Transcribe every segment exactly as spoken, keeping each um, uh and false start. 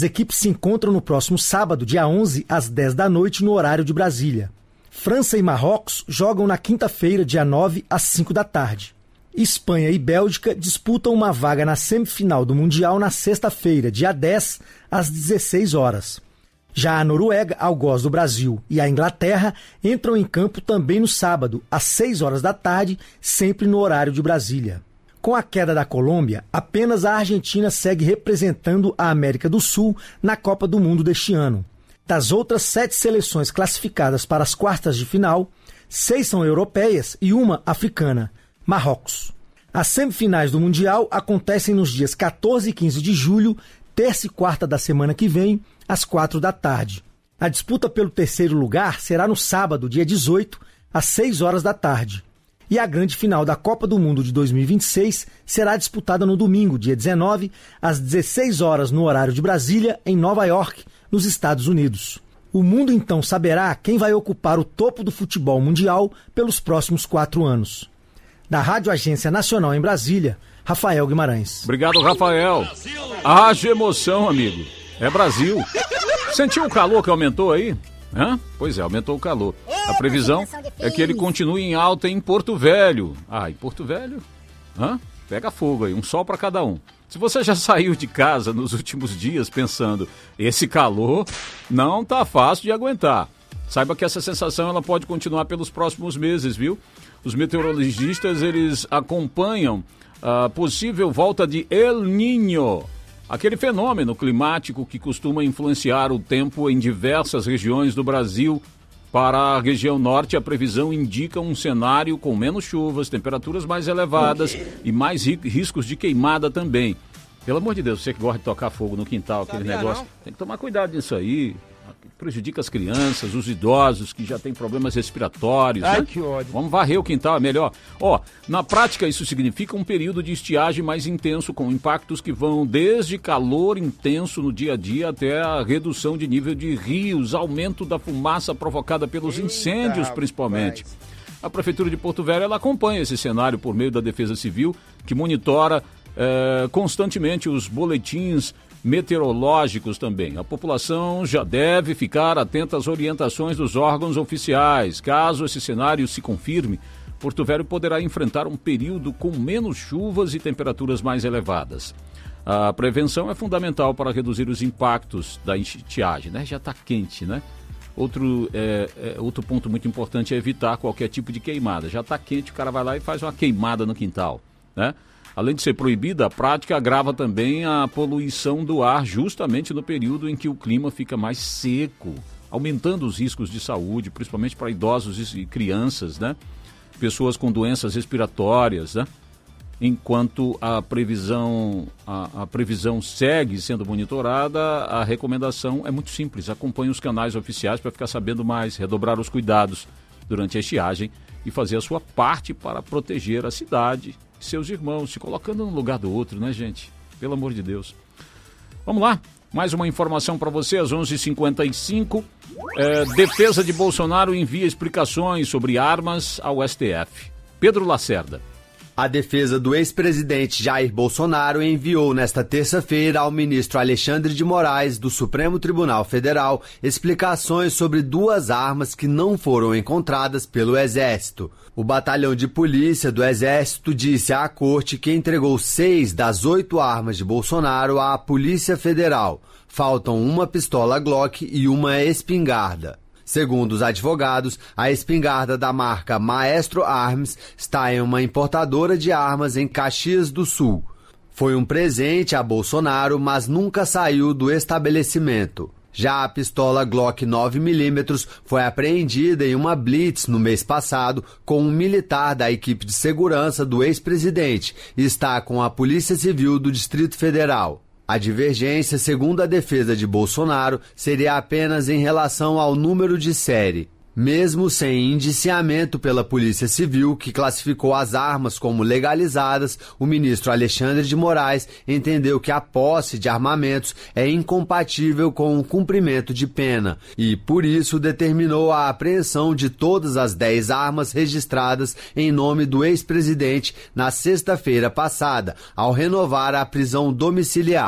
As equipes se encontram no próximo sábado, dia onze, às dez da noite, no horário de Brasília. França e Marrocos jogam na quinta-feira, dia nove, às cinco da tarde. Espanha e Bélgica disputam uma vaga na semifinal do Mundial na sexta-feira, dia dez, às dezesseis horas. Já a Noruega, algoz do Brasil, e a Inglaterra entram em campo também no sábado, às seis horas da tarde, sempre no horário de Brasília. Com a queda da Colômbia, apenas a Argentina segue representando a América do Sul na Copa do Mundo deste ano. Das outras sete seleções classificadas para as quartas de final, seis são europeias e uma africana, Marrocos. As semifinais do Mundial acontecem nos dias quatorze e quinze de julho, terça e quarta da semana que vem, às quatro da tarde. A disputa pelo terceiro lugar será no sábado, dia dezoito, às seis horas da tarde. E a grande final da Copa do Mundo de dois mil e vinte e seis será disputada no domingo, dia dezenove, às dezesseis horas no horário de Brasília, em Nova York, nos Estados Unidos. O mundo então saberá quem vai ocupar o topo do futebol mundial pelos próximos quatro anos. Da Rádio Agência Nacional em Brasília, Rafael Guimarães. Obrigado, Rafael. Haja emoção, amigo. É Brasil. Sentiu o calor que aumentou aí? Hã? Pois é, aumentou o calor. A previsão é que ele continue em alta em Porto Velho. Ah, em Porto Velho? Hã? Pega fogo aí, um sol para cada um. Se você já saiu de casa nos últimos dias pensando, esse calor não tá fácil de aguentar, saiba que essa sensação ela pode continuar pelos próximos meses, viu? Os meteorologistas, eles acompanham a possível volta de El Niño, aquele fenômeno climático que costuma influenciar o tempo em diversas regiões do Brasil. Para a região norte, a previsão indica um cenário com menos chuvas, temperaturas mais elevadas e mais ri- riscos de queimada também. Pelo amor de Deus, você que gosta de tocar fogo no quintal, aquele Sabia negócio, não? tem que tomar cuidado nisso aí. Prejudica as crianças, os idosos que já têm problemas respiratórios. Ai, né? que ódio. Vamos varrer o quintal, é melhor. Ó, na prática isso significa um período de estiagem mais intenso, com impactos que vão desde calor intenso no dia a dia até a redução de nível de rios, aumento da fumaça provocada pelos Eita, incêndios principalmente. rapaz. A Prefeitura de Porto Velho ela acompanha esse cenário por meio da Defesa Civil, que monitora eh, constantemente os boletins meteorológicos também. A população já deve ficar atenta às orientações dos órgãos oficiais. Caso esse cenário se confirme, Porto Velho poderá enfrentar um período com menos chuvas e temperaturas mais elevadas. A prevenção é fundamental para reduzir os impactos da estiagem, né? Já está quente, né? Outro, é, é, outro ponto muito importante é evitar qualquer tipo de queimada. Já está quente, o cara vai lá e faz uma queimada no quintal, né? Além de ser proibida, a prática agrava também a poluição do ar justamente no período em que o clima fica mais seco, aumentando os riscos de saúde, principalmente para idosos e crianças, né? Pessoas com doenças respiratórias, né? Enquanto a previsão, a, a previsão segue sendo monitorada, a recomendação é muito simples. Acompanhe os canais oficiais para ficar sabendo mais, redobrar os cuidados durante a estiagem e fazer a sua parte para proteger a cidade e seus irmãos, se colocando no lugar do outro, né, gente? Pelo amor de Deus. Vamos lá, mais uma informação para você, às onze e cinquenta e cinco. É, Defesa de Bolsonaro envia explicações sobre armas ao S T F. Pedro Lacerda. A defesa do ex-presidente Jair Bolsonaro enviou nesta terça-feira ao ministro Alexandre de Moraes, do Supremo Tribunal Federal, explicações sobre duas armas que não foram encontradas pelo Exército. O batalhão de polícia do Exército disse à corte que entregou seis das oito armas de Bolsonaro à Polícia Federal. Faltam uma pistola Glock e uma espingarda. Segundo os advogados, a espingarda da marca Maestro Arms está em uma importadora de armas em Caxias do Sul. Foi um presente a Bolsonaro, mas nunca saiu do estabelecimento. Já a pistola Glock nove milímetros foi apreendida em uma blitz no mês passado com um militar da equipe de segurança do ex-presidente e está com a Polícia Civil do Distrito Federal. A divergência, segundo a defesa de Bolsonaro, seria apenas em relação ao número de série. Mesmo sem indiciamento pela Polícia Civil, que classificou as armas como legalizadas, o ministro Alexandre de Moraes entendeu que a posse de armamentos é incompatível com o cumprimento de pena e, por isso, determinou a apreensão de todas as dez armas registradas em nome do ex-presidente na sexta-feira passada, ao renovar a prisão domiciliar.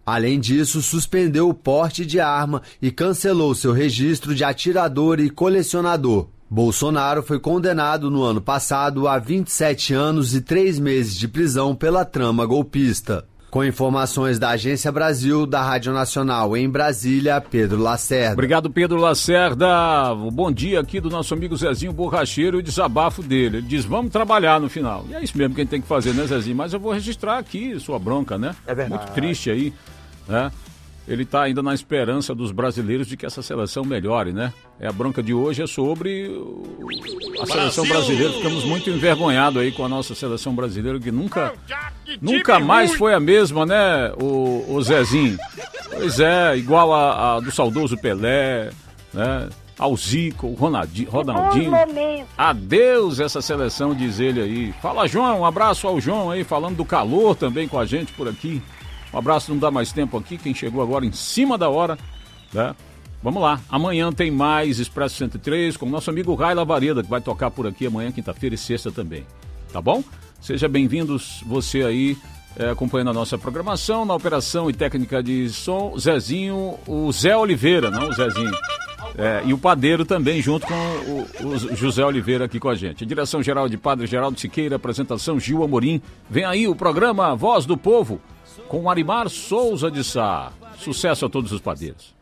Além disso, suspendeu o porte de arma e cancelou seu registro de atirador e colecionador. Bolsonaro foi condenado no ano passado a vinte e sete anos e três meses de prisão pela trama golpista. Com informações da Agência Brasil, da Rádio Nacional em Brasília, Pedro Lacerda. Obrigado, Pedro Lacerda. O bom dia aqui do nosso amigo Zezinho Borracheiro e o desabafo dele. Ele diz, vamos trabalhar no final. E é isso mesmo que a gente tem que fazer, né, Zezinho? Mas eu vou registrar aqui sua bronca, né? É verdade. Muito triste aí, né? Ele está ainda na esperança dos brasileiros de que essa seleção melhore, né? É, a bronca de hoje é sobre a seleção brasileira. Ficamos muito envergonhados aí com a nossa seleção brasileira, que nunca, nunca mais foi a mesma, né, o, o Zezinho? Pois é, igual a, a do saudoso Pelé, né? Ao Zico, o Ronaldinho, Ronaldinho. Adeus essa seleção, diz ele aí. Fala, João, um abraço ao João aí, falando do calor também com a gente por aqui. Um abraço, não dá mais tempo aqui, quem chegou agora em cima da hora, né? Vamos lá, amanhã tem mais Expresso cento e três com o nosso amigo Rai Lavareda, que vai tocar por aqui amanhã, quinta-feira e sexta também, tá bom? Seja bem-vindos, você aí, é, acompanhando a nossa programação, na operação e técnica de som, Zezinho, o Zé Oliveira, não o Zezinho, é, e o Padeiro também, junto com o, o José Oliveira aqui com a gente. Direção geral de Padre Geraldo Siqueira, apresentação Gil Amorim, vem aí o programa Voz do Povo, com Arimar Souza de Sá. Sucesso a todos os padeiros.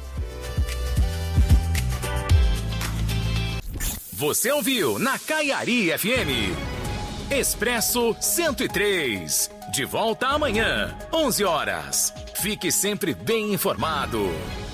Você ouviu na Caiari F M. Expresso cento e três. De volta amanhã, onze horas. Fique sempre bem informado.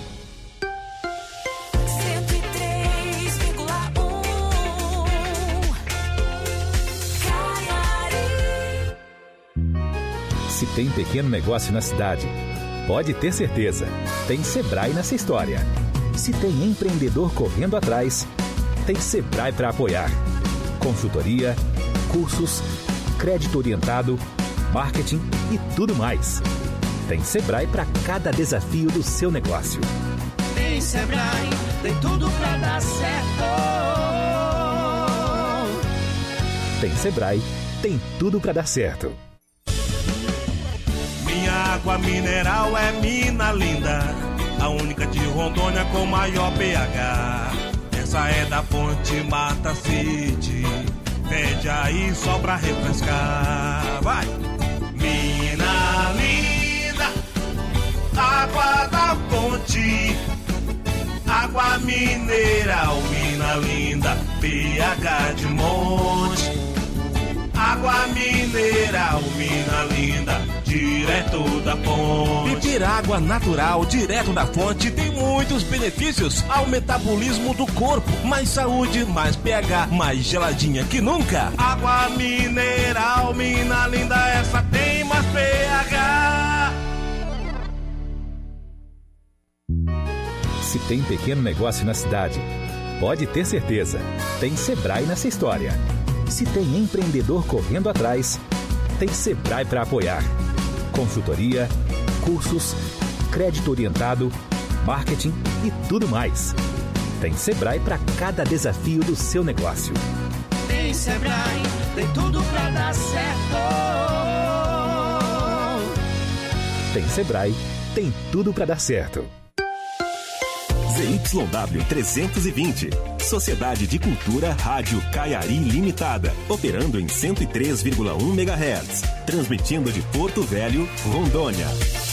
Se tem pequeno negócio na cidade, pode ter certeza, tem Sebrae nessa história. Se tem empreendedor correndo atrás, tem Sebrae para apoiar. Consultoria, cursos, crédito orientado, marketing e tudo mais. Tem Sebrae para cada desafio do seu negócio. Tem Sebrae, tem tudo para dar certo. Tem Sebrae, tem tudo para dar certo. Minha água mineral é mina linda, a única de Rondônia com maior pH. Essa é da fonte Mata City, pede aí só pra refrescar. Vai! Mina linda, água da fonte, água mineral, mina linda, pH de monte. Água mineral, mina linda, direto da fonte. Beber água natural, direto da fonte, tem muitos benefícios ao metabolismo do corpo. Mais saúde, mais pH, mais geladinha que nunca. Água mineral, mina linda, essa tem mais pH. Se tem pequeno negócio na cidade, pode ter certeza, tem Sebrae nessa história. Se tem empreendedor correndo atrás, tem Sebrae para apoiar. Consultoria, cursos, crédito orientado, marketing e tudo mais. Tem Sebrae para cada desafio do seu negócio. Tem Sebrae, tem tudo para dar certo. Tem Sebrae, tem tudo para dar certo. Z Y W trezentos e vinte, Sociedade de Cultura Rádio Caiari Limitada, operando em cento e três vírgula um megahertz, transmitindo de Porto Velho, Rondônia.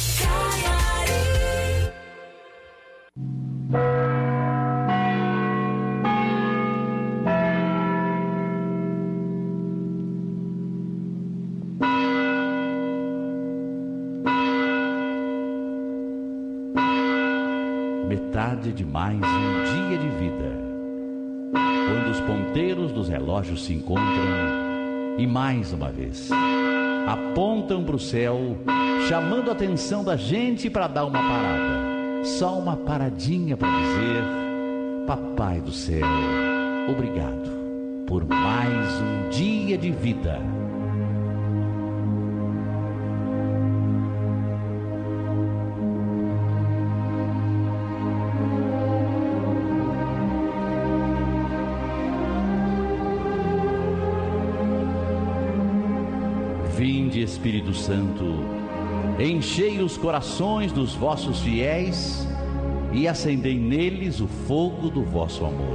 Metade de mais um dia de vida, quando os ponteiros dos relógios se encontram e mais uma vez apontam para o céu, chamando a atenção da gente para dar uma parada, só uma paradinha para dizer: Papai do céu, obrigado por mais um dia de vida. Vinde, Espírito Santo, enchei os corações dos vossos fiéis e acendei neles o fogo do vosso amor.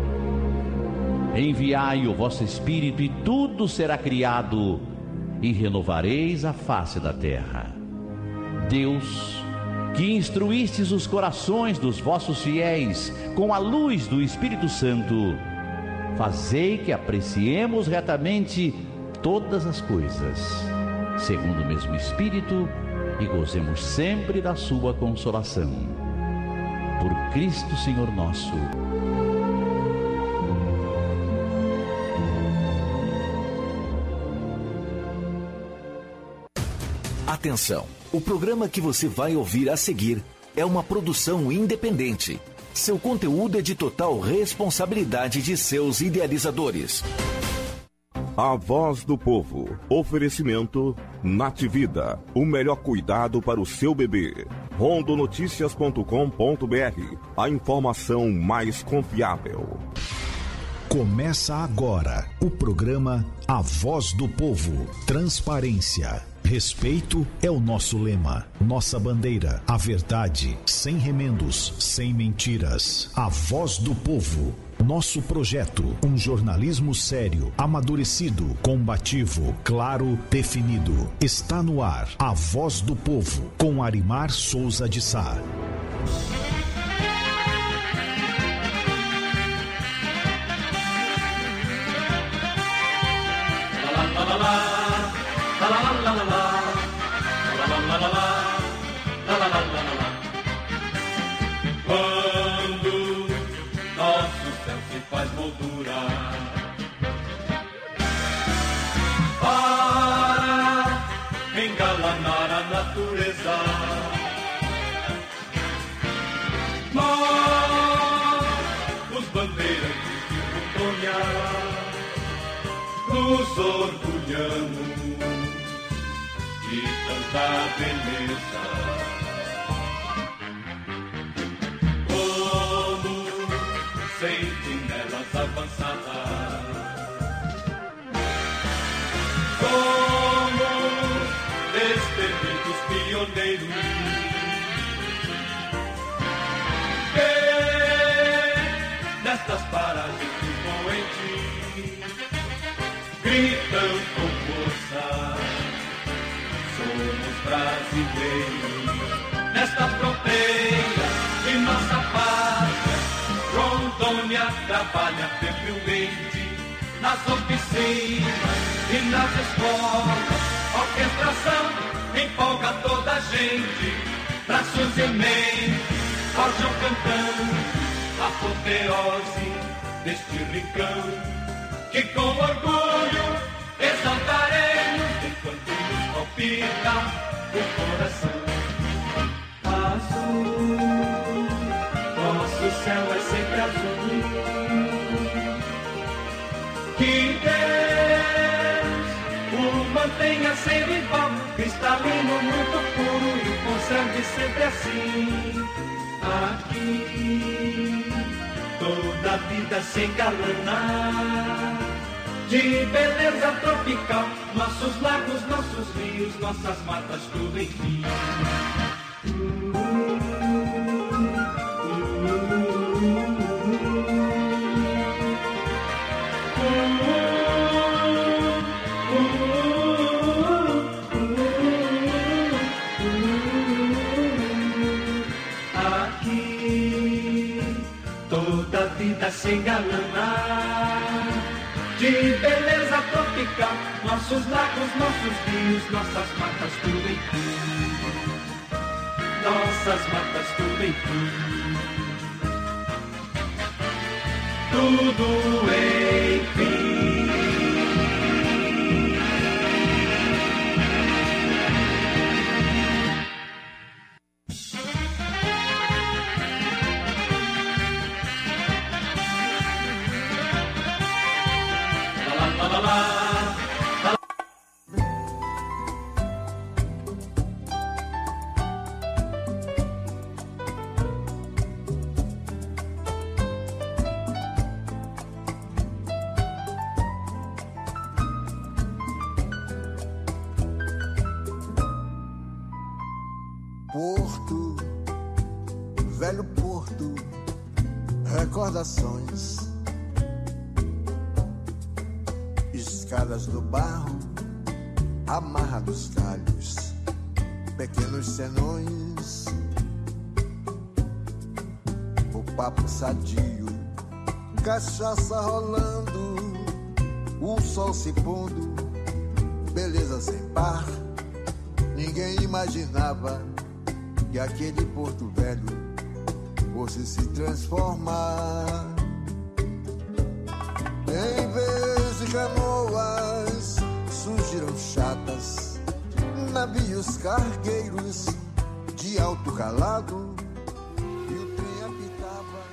Enviai o vosso Espírito e tudo será criado, e renovareis a face da terra. Deus, que instruístes os corações dos vossos fiéis com a luz do Espírito Santo, fazei que apreciemos retamente todas as coisas, segundo o mesmo Espírito, e gozemos sempre da sua consolação. Por Cristo Senhor nosso. Atenção! O programa que você vai ouvir a seguir é uma produção independente. Seu conteúdo é de total responsabilidade de seus idealizadores. A Voz do Povo. Oferecimento Nativida. O melhor cuidado para o seu bebê. rondonoticias ponto com ponto br. A informação mais confiável. Começa agora o programa A Voz do Povo. Transparência. Respeito é o nosso lema, nossa bandeira, a verdade, sem remendos, sem mentiras. A Voz do Povo. Nosso projeto, um jornalismo sério, amadurecido, combativo, claro, definido. Está no ar, A Voz do Povo, com Arimar Souza de Sá. Quando nosso céu se faz moldurar para engalanar a natureza, nós, os bandeirantes de Rondônia, nos orgulhamos de tanta beleza. Como sentinelas avançadas, como destemidos pioneiros, que nestas paragens impoentes gritam com força: somos brasileiros. Nesta fronteira de nossa pátria, Rondônia trabalha febrilmente nas oficinas e nas escolas. Orquestração empolga toda a gente, braços e mentes forjam cantando a apoteose deste rincão, que com orgulho exaltaremos enquanto nos palpita o coração. Azul, nosso céu é sempre azul. Que Deus o mantenha sempre igual, cristalino, muito puro, e o conserve sempre assim. Aqui toda a vida se engalanar de beleza tropical, nossos lagos, nossos rios, nossas matas, tudo enfim. Aqui toda a vida se engalanar de beleza tropical, nossos lagos, nossos rios, nossas matas, tudo em fim. Nossas matas, tudo em fim. Tudo em fim. velho porto, recordações, escadas do barro, amarra dos galhos, pequenos senões, o papo sadio, cachaça rolando, o sol se pondo, beleza sem par. Ninguém imaginava que aquele Porto Velho fosse se transformar. Em vez de canoas surgiram chatas, navios cargueiros de alto calado, e o trem apitava.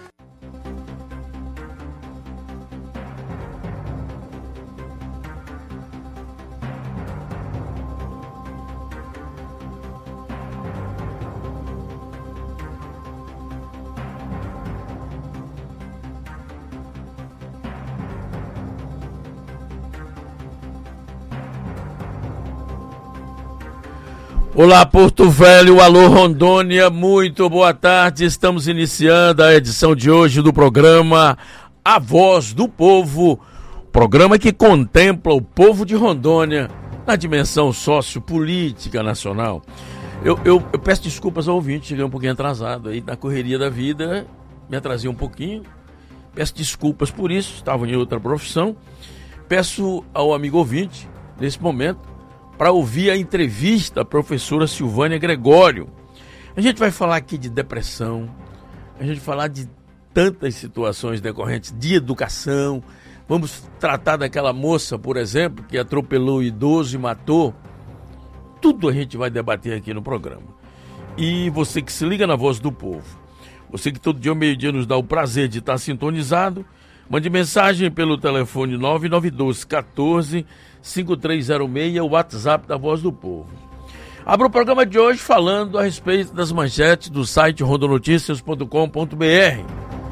Olá, Porto Velho, alô, Rondônia, muito boa tarde. Estamos iniciando a edição de hoje do programa A Voz do Povo, programa que contempla o povo de Rondônia na dimensão sociopolítica nacional. Eu, eu, eu peço desculpas ao ouvinte, cheguei um pouquinho atrasado aí na correria da vida, me atrasei um pouquinho. Peço desculpas por isso, estava em outra profissão. Peço ao amigo ouvinte, nesse momento, para ouvir a entrevista da professora Silvânia Gregório. A gente vai falar aqui de depressão, a gente vai falar de tantas situações decorrentes de educação. Vamos tratar daquela moça, por exemplo, que atropelou o idoso e matou. Tudo a gente vai debater aqui no programa. E você que se liga na Voz do Povo, você que todo dia ao meio-dia nos dá o prazer de estar sintonizado, mande mensagem pelo telefone nove nove um dois, um quatro, cinco três zero seis, o WhatsApp da Voz do Povo. Abro o programa de hoje falando a respeito das manchetes do site rondonoticias ponto com ponto b r.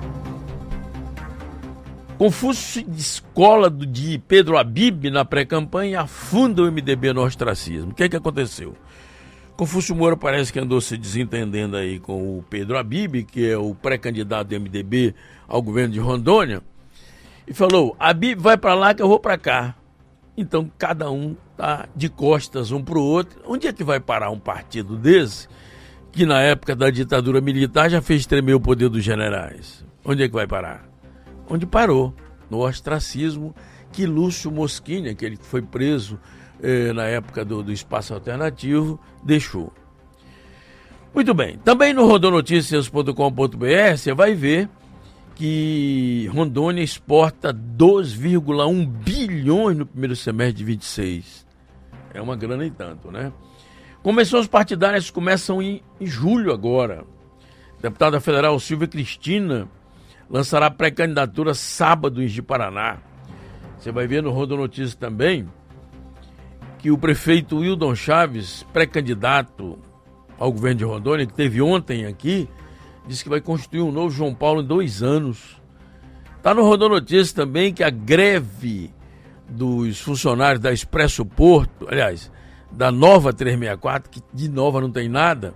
Confúcio de escola de Pedro Habib na pré-campanha afunda o M D B no ostracismo. O que é que aconteceu? Confúcio Moura parece que andou se desentendendo aí com o Pedro Habib, que é o pré-candidato do M D B ao governo de Rondônia, e falou: Habib vai para lá que eu vou para cá. Então cada um tá de costas um para o outro. Onde é que vai parar um partido desse, que na época da ditadura militar já fez tremer o poder dos generais? Onde é que vai parar? Onde parou, no ostracismo que Lúcio Moschini, aquele que foi preso eh, na época do, do Espaço Alternativo, deixou. Muito bem, também no rondonoticias ponto com ponto b r você vai ver que Rondônia exporta dois vírgula um bilhões no primeiro semestre de vinte e seis. É uma grana e tanto, né? Convenções partidárias começam em, em julho agora. Deputada federal Silvia Cristina lançará pré-candidatura sábado em Ji-Paraná. Você vai ver no Rondonoticias também que o prefeito Wildon Chaves, pré-candidato ao governo de Rondônia, que teve ontem aqui, disse que vai construir um novo João Paulo em dois anos. Está no Rondonoticias também que a greve dos funcionários da Expresso Porto, aliás, da Nova trezentos e sessenta e quatro, que de nova não tem nada,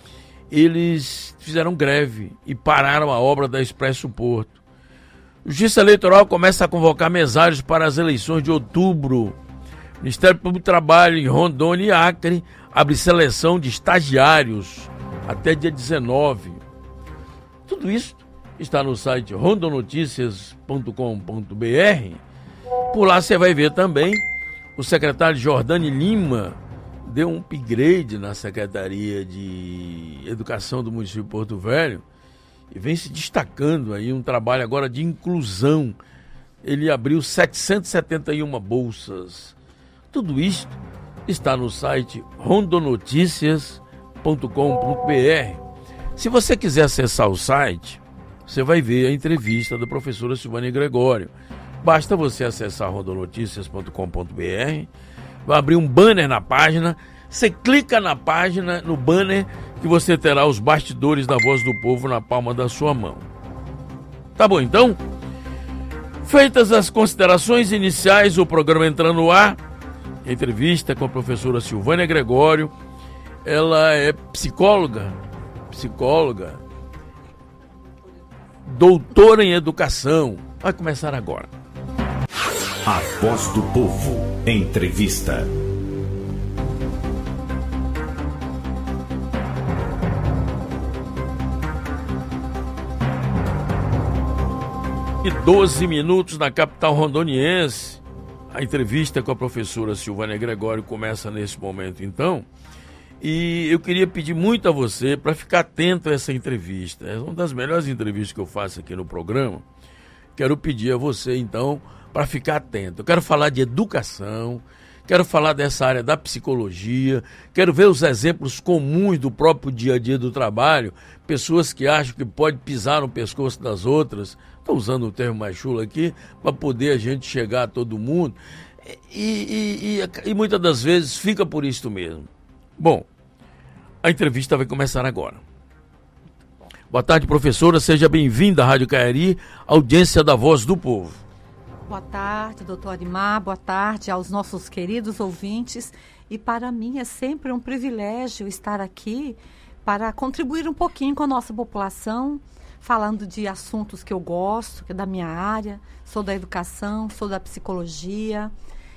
eles fizeram greve e pararam a obra da Expresso Porto. Justiça Eleitoral começa a convocar mesários para as eleições de outubro. O Ministério Público do Trabalho em Rondônia e Acre abre seleção de estagiários até dia dezenove. Tudo isso está no site rondonoticias ponto com ponto b r. Por lá você vai ver também o secretário Jordani Lima deu um upgrade na Secretaria de Educação do município de Porto Velho e vem se destacando aí um trabalho agora de inclusão. Ele abriu setecentas e setenta e uma bolsas. Tudo isso está no site rondonoticias ponto com ponto b r. Se você quiser acessar o site, você vai ver a entrevista da professora Silvânia Gregório. Basta você acessar rondonoticias ponto com ponto b r, vai abrir um banner na página, você clica na página, no banner, que você terá os bastidores da Voz do Povo na palma da sua mão. Tá bom, então? Feitas as considerações iniciais, o programa entra no ar. Entrevista com a professora Silvânia Gregório. Ela é psicóloga, psicóloga, doutora em educação. Vai começar agora. A Voz do Povo. Entrevista. E doze minutos na capital rondoniense. A entrevista com a professora Silvânia Gregório começa nesse momento, então. E eu queria pedir muito a você para ficar atento a essa entrevista. É uma das melhores entrevistas que eu faço aqui no programa. Quero pedir a você, então, para ficar atento. Eu quero falar de educação, quero falar dessa área da psicologia, quero ver os exemplos comuns do próprio dia a dia do trabalho, pessoas que acham que pode pisar no pescoço das outras. Estou usando o termo mais chulo aqui, para poder a gente chegar a todo mundo. E, e, e, e muitas das vezes fica por isso mesmo. Bom, a entrevista vai começar agora. Boa tarde, professora. Seja bem-vinda à Rádio Caiari, audiência da Voz do Povo. Boa tarde, doutor Arimar. Boa tarde aos nossos queridos ouvintes. E para mim é sempre um privilégio estar aqui para contribuir um pouquinho com a nossa população, falando de assuntos que eu gosto, que é da minha área. Sou da educação, sou da psicologia.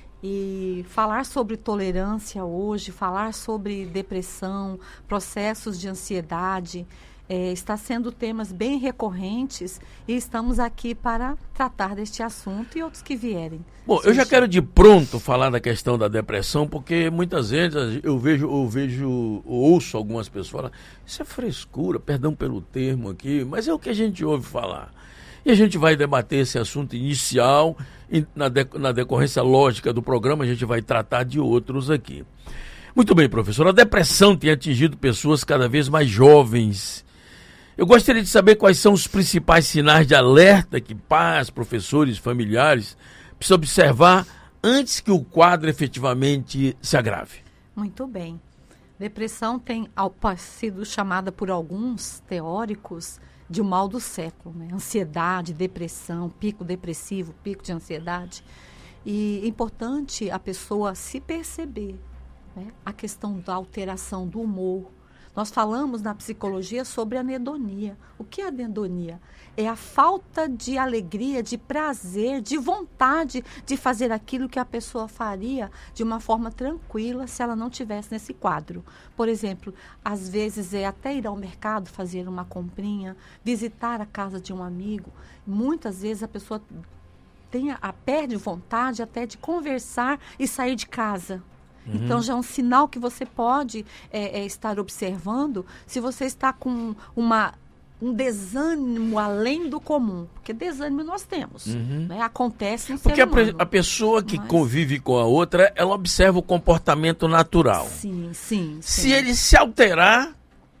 E falar sobre tolerância hoje, falar sobre depressão, processos de ansiedade, é, está sendo temas bem recorrentes e estamos aqui para tratar deste assunto e outros que vierem. Bom, eu já quero de pronto falar da questão da depressão, porque muitas vezes eu vejo, eu vejo, eu ouço algumas pessoas falar, isso é frescura, perdão pelo termo aqui, mas é o que a gente ouve falar. E a gente vai debater esse assunto inicial, e na, de, na decorrência lógica do programa a gente vai tratar de outros aqui. Muito bem, professor, a depressão tem atingido pessoas cada vez mais jovens. Eu gostaria de saber quais são os principais sinais de alerta que pais, professores, familiares precisam observar antes que o quadro efetivamente se agrave. Muito bem. Depressão tem sido chamada por alguns teóricos de o mal do século, né? Ansiedade, depressão, pico depressivo, pico de ansiedade. E é importante a pessoa se perceber, né? A questão da alteração do humor. Nós falamos na psicologia sobre a anedonia. O que é a anedonia? É a falta de alegria, de prazer, de vontade de fazer aquilo que a pessoa faria de uma forma tranquila se ela não tivesse nesse quadro. Por exemplo, às vezes é até ir ao mercado fazer uma comprinha, visitar a casa de um amigo. Muitas vezes a pessoa tem a, perde vontade até de conversar e sair de casa. Uhum. Então já é um sinal que você pode é, é, estar observando se você está com uma, um desânimo além do comum. Porque desânimo nós temos. Uhum. Né? Acontece no ser Porque humano. a, a pessoa que Mas... convive com a outra, ela observa o comportamento natural. Sim, sim. Se sim. ele se alterar,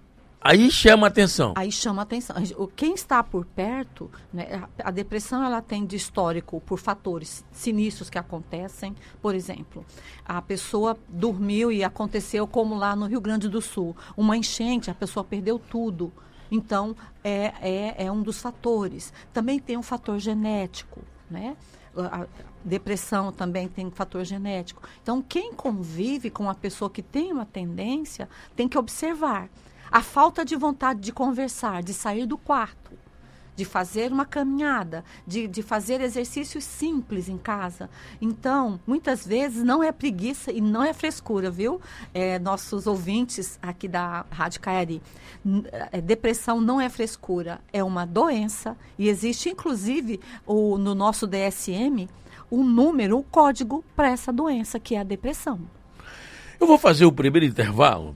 aí chama atenção. Aí chama atenção. Quem está por perto, né, a depressão ela tem de histórico por fatores sinistros que acontecem. Por exemplo, a pessoa dormiu e aconteceu como lá no Rio Grande do Sul. Uma enchente, a pessoa perdeu tudo. Então, é, é, é um dos fatores. Também tem um fator genético, né? A depressão também tem um fator genético. Então, quem convive com uma pessoa que tem uma tendência, tem que observar. A falta de vontade de conversar, de sair do quarto, de fazer uma caminhada, de, de fazer exercícios simples em casa. Então, muitas vezes não é preguiça e não é frescura, viu? É, nossos ouvintes aqui da Rádio Caiari. É, depressão não é frescura, é uma doença e existe, inclusive, o, no nosso D S M, o número, o código para essa doença, que é a depressão. Eu vou fazer o primeiro intervalo.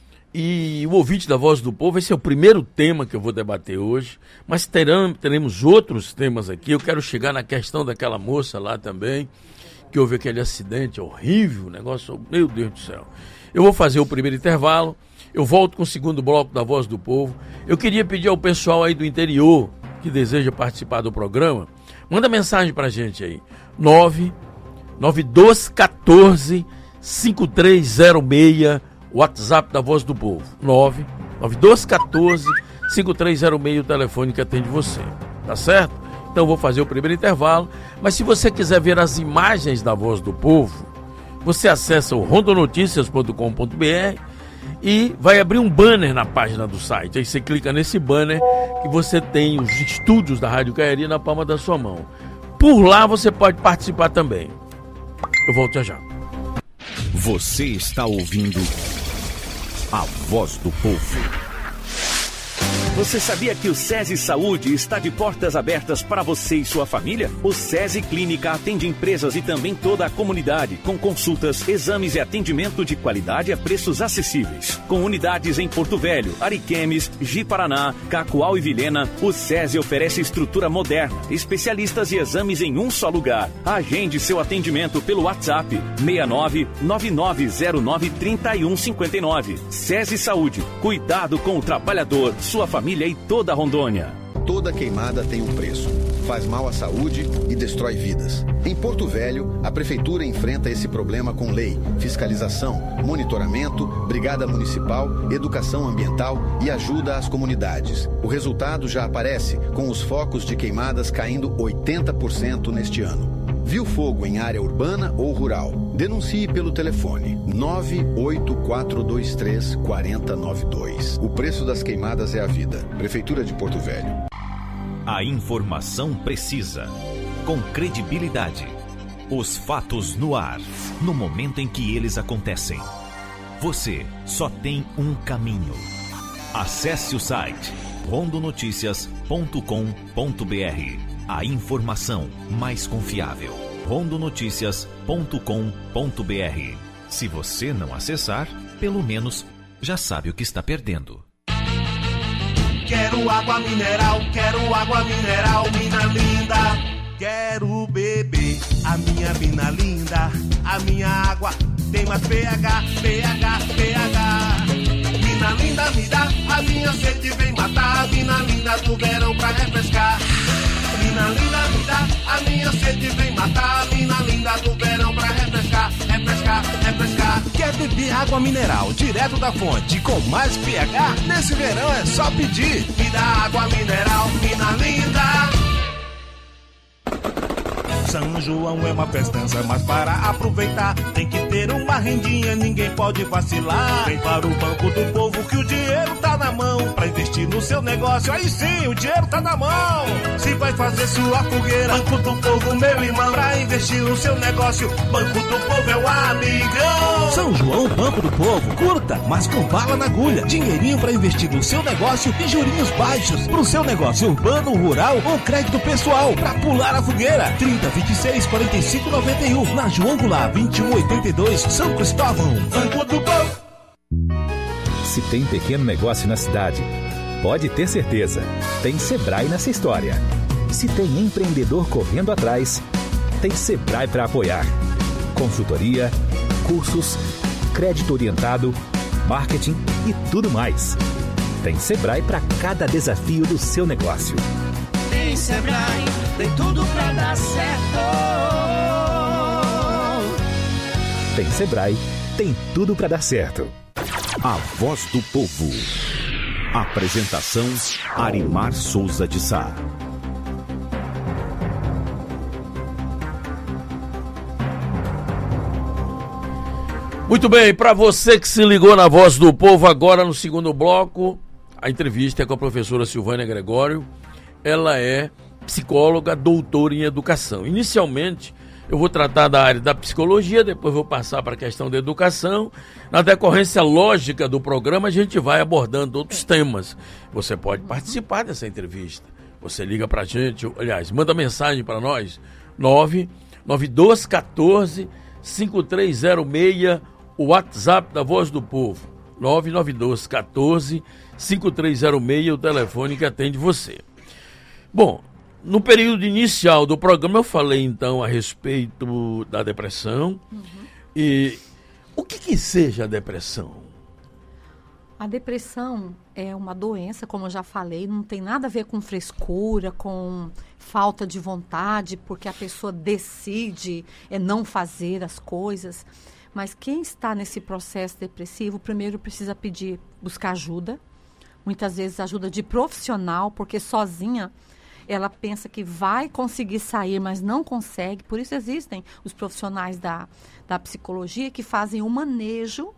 E o ouvinte da Voz do Povo, esse é o primeiro tema que eu vou debater hoje, mas terão, teremos outros temas aqui. Eu quero chegar na questão daquela moça lá também, que houve aquele acidente horrível, negócio, meu Deus do céu. Eu vou fazer o primeiro intervalo, eu volto com o segundo bloco da Voz do Povo. Eu queria pedir ao pessoal aí do interior, que deseja participar do programa, manda mensagem pra gente aí, nove nove dois um quatro cinco três zero seis, WhatsApp da Voz do Povo, nove nove dois um quatro cinco três zero seis, o telefone que atende você, tá certo? Então eu vou fazer o primeiro intervalo, mas se você quiser ver as imagens da Voz do Povo, você acessa o rondonoticias ponto com ponto br e vai abrir um banner na página do site. Aí você clica nesse banner e você tem os estúdios da Rádio Caiari na palma da sua mão. Por lá você pode participar também. Eu volto já já. Você está ouvindo A Voz do Povo. Você sabia que o SESI Saúde está de portas abertas para você e sua família? O SESI Clínica atende empresas e também toda a comunidade, com consultas, exames e atendimento de qualidade a preços acessíveis. Com unidades em Porto Velho, Ariquemes, Ji-Paraná, Cacoal e Vilhena, o SESI oferece estrutura moderna, especialistas e exames em um só lugar. Agende seu atendimento pelo WhatsApp seis nove nove nove zero nove três um cinco nove. SESI Saúde, cuidado com o trabalhador, sua família e toda a Rondônia. Toda queimada tem um preço. Faz mal à saúde e destrói vidas. Em Porto Velho, a Prefeitura enfrenta esse problema com lei, fiscalização, monitoramento, brigada municipal, educação ambiental e ajuda às comunidades. O resultado já aparece, com os focos de queimadas caindo oitenta por cento neste ano. Viu fogo em área urbana ou rural? Denuncie pelo telefone nove oito quatro dois três quatro zero nove dois. O preço das queimadas é a vida. Prefeitura de Porto Velho. A informação precisa, com credibilidade. Os fatos no ar, no momento em que eles acontecem. Você só tem um caminho. Acesse o site rondonoticias ponto com ponto br. A informação mais confiável. rondonoticias ponto com ponto br. Se você não acessar, pelo menos já sabe o que está perdendo. Quero água mineral, quero água mineral, mina linda. Quero beber a minha mina linda. A minha água tem mais pH, pH, pH. Mina linda me dá, a minha sede vem matar. Mina linda do verão pra refrescar. Mina linda me dá, a minha sede vem matar. Mina linda do verão pra refrescar, refrescar, refrescar. Quer beber água mineral direto da fonte com mais pH? Nesse verão é só pedir. Me dá água mineral, mina linda. São João é uma festança, mas para aproveitar tem que ter uma rendinha, ninguém pode vacilar. Vem para o Banco do Povo que o dinheiro tá na mão. Pra investir no seu negócio, aí sim, o dinheiro tá na mão. Se vai fazer sua fogueira, Banco do Povo, meu irmão. Pra investir no seu negócio, Banco do Povo é o amigão. São João, Banco do Povo, curta, mas com bala na agulha. Dinheirinho pra investir no seu negócio e jurinhos baixos. Pro seu negócio urbano, rural ou crédito pessoal. Pra pular a fogueira, trinta, vinte e seis, quarenta e cinco, noventa e um. Na João Goulart, vinte e um oitenta e dois, São Cristóvão. Banco do Povo. Se tem pequeno negócio na cidade, pode ter certeza, tem Sebrae nessa história. Se tem empreendedor correndo atrás, tem Sebrae para apoiar. Consultoria, cursos, crédito orientado, marketing e tudo mais. Tem Sebrae para cada desafio do seu negócio. Tem Sebrae, tem tudo pra dar certo. Tem Sebrae, tem tudo para dar certo. A Voz do Povo. Apresentação Arimar Souza de Sá. Muito bem, para você que se ligou na Voz do Povo agora no segundo bloco, a entrevista é com a professora Silvânia Gregório. Ela é psicóloga, doutora em educação. Inicialmente, eu vou tratar da área da psicologia, depois vou passar para a questão da educação. Na decorrência lógica do programa, a gente vai abordando outros temas. Você pode participar dessa entrevista. Você liga para a gente, aliás, manda mensagem para nós, nove nove dois um quatro cinco três zero seis, o WhatsApp da Voz do Povo, nove nove dois um quatro cinco três zero seis, o telefone que atende você. Bom, no período inicial do programa eu falei então a respeito da depressão. Uhum. E o que que seja a depressão? A depressão é uma doença, como eu já falei, não tem nada a ver com frescura, com falta de vontade, porque a pessoa decide é, não fazer as coisas. Mas quem está nesse processo depressivo, primeiro precisa pedir, buscar ajuda. Muitas vezes ajuda de profissional, porque sozinha ela pensa que vai conseguir sair, mas não consegue. Por isso existem os profissionais da, da psicologia que fazem o manejo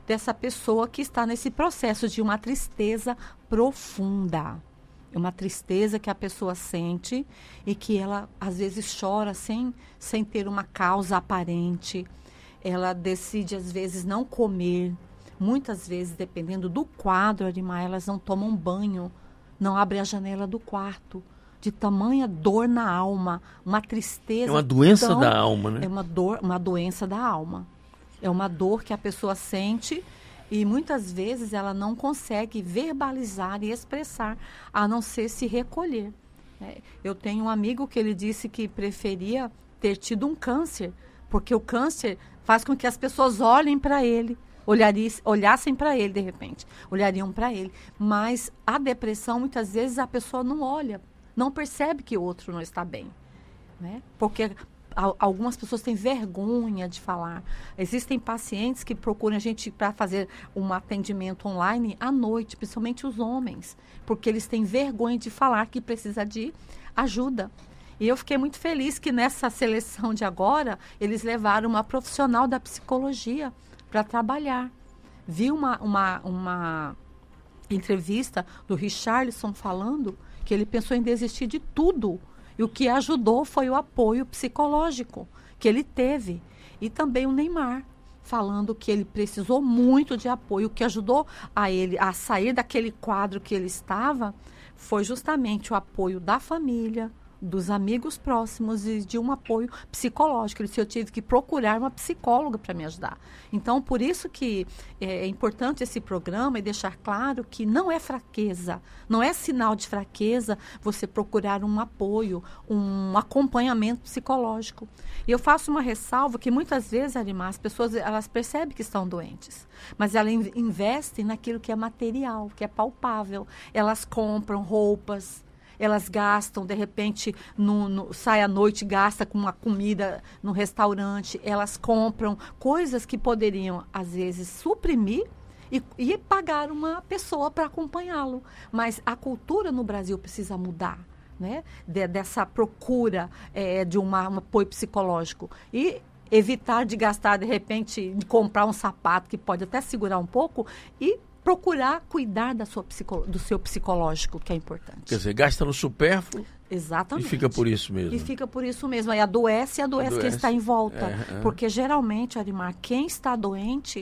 dessa pessoa que está nesse processo de uma tristeza profunda. É uma tristeza que a pessoa sente e que ela, às vezes, chora sem, sem ter uma causa aparente. Ela decide, às vezes, não comer. Muitas vezes, dependendo do quadro, Arimar, elas não tomam banho, não abrem a janela do quarto. De tamanha dor na alma, uma tristeza. É uma doença tão, da alma, né? É uma, dor, uma doença da alma. É uma dor que a pessoa sente e muitas vezes ela não consegue verbalizar e expressar, a não ser se recolher. É, eu tenho um amigo que ele disse que preferia ter tido um câncer, porque o câncer faz com que as pessoas olhem para ele, olhari, olhassem para ele de repente, olhariam para ele. Mas a depressão, muitas vezes, a pessoa não olha, não percebe que o outro não está bem, né? Porque algumas pessoas têm vergonha de falar. Existem pacientes que procuram a gente para fazer um atendimento online à noite, principalmente os homens, porque eles têm vergonha de falar que precisa de ajuda. E eu fiquei muito feliz que nessa seleção de agora, eles levaram uma profissional da psicologia para trabalhar. Vi uma, uma, uma entrevista do Richarlison falando que ele pensou em desistir de tudo. E o que ajudou foi o apoio psicológico que ele teve. E também o Neymar, falando que ele precisou muito de apoio. O que ajudou a ele a sair daquele quadro que ele estava foi justamente o apoio da família, dos amigos próximos e de um apoio psicológico. Ele disse, eu tive que procurar uma psicóloga para me ajudar. Então, por isso que é, é importante esse programa e deixar claro que não é fraqueza, não é sinal de fraqueza você procurar um apoio, um acompanhamento psicológico. E eu faço uma ressalva que muitas vezes, Arimar, as pessoas elas percebem que estão doentes, mas elas in- investem naquilo que é material, que é palpável. Elas compram roupas, elas gastam, de repente, no, no, sai à noite, gasta com uma comida no restaurante, elas compram coisas que poderiam, às vezes, suprimir e, e pagar uma pessoa para acompanhá-lo. Mas a cultura no Brasil precisa mudar, né? De, dessa procura é, de uma, um apoio psicológico. E evitar de gastar, de repente, de comprar um sapato que pode até segurar um pouco e procurar cuidar da sua psico, do seu psicológico, que é importante. Quer dizer, gasta no supérfluo. Exatamente. E fica por isso mesmo. E fica por isso mesmo. Aí adoece e adoece, adoece. Quem está em volta. É, é. Porque geralmente, Arimar, quem está doente,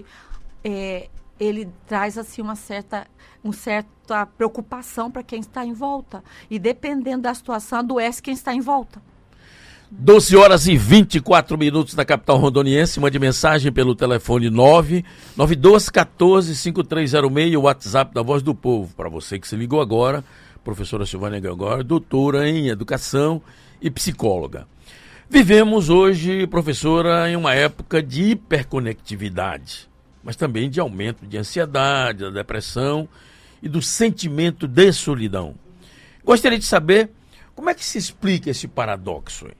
é, ele traz assim uma certa, uma certa preocupação para quem está em volta. E dependendo da situação, adoece quem está em volta. doze horas e vinte e quatro minutos na capital rondoniense. Mande mensagem pelo telefone nove nove dois um quatro cinco três zero seis, o WhatsApp da Voz do Povo. Para você que se ligou agora, professora Silvânia Gregório, doutora em educação e psicóloga. Vivemos hoje, professora, em uma época de hiperconectividade, mas também de aumento de ansiedade, da depressão e do sentimento de solidão. Gostaria de saber como é que se explica esse paradoxo aí.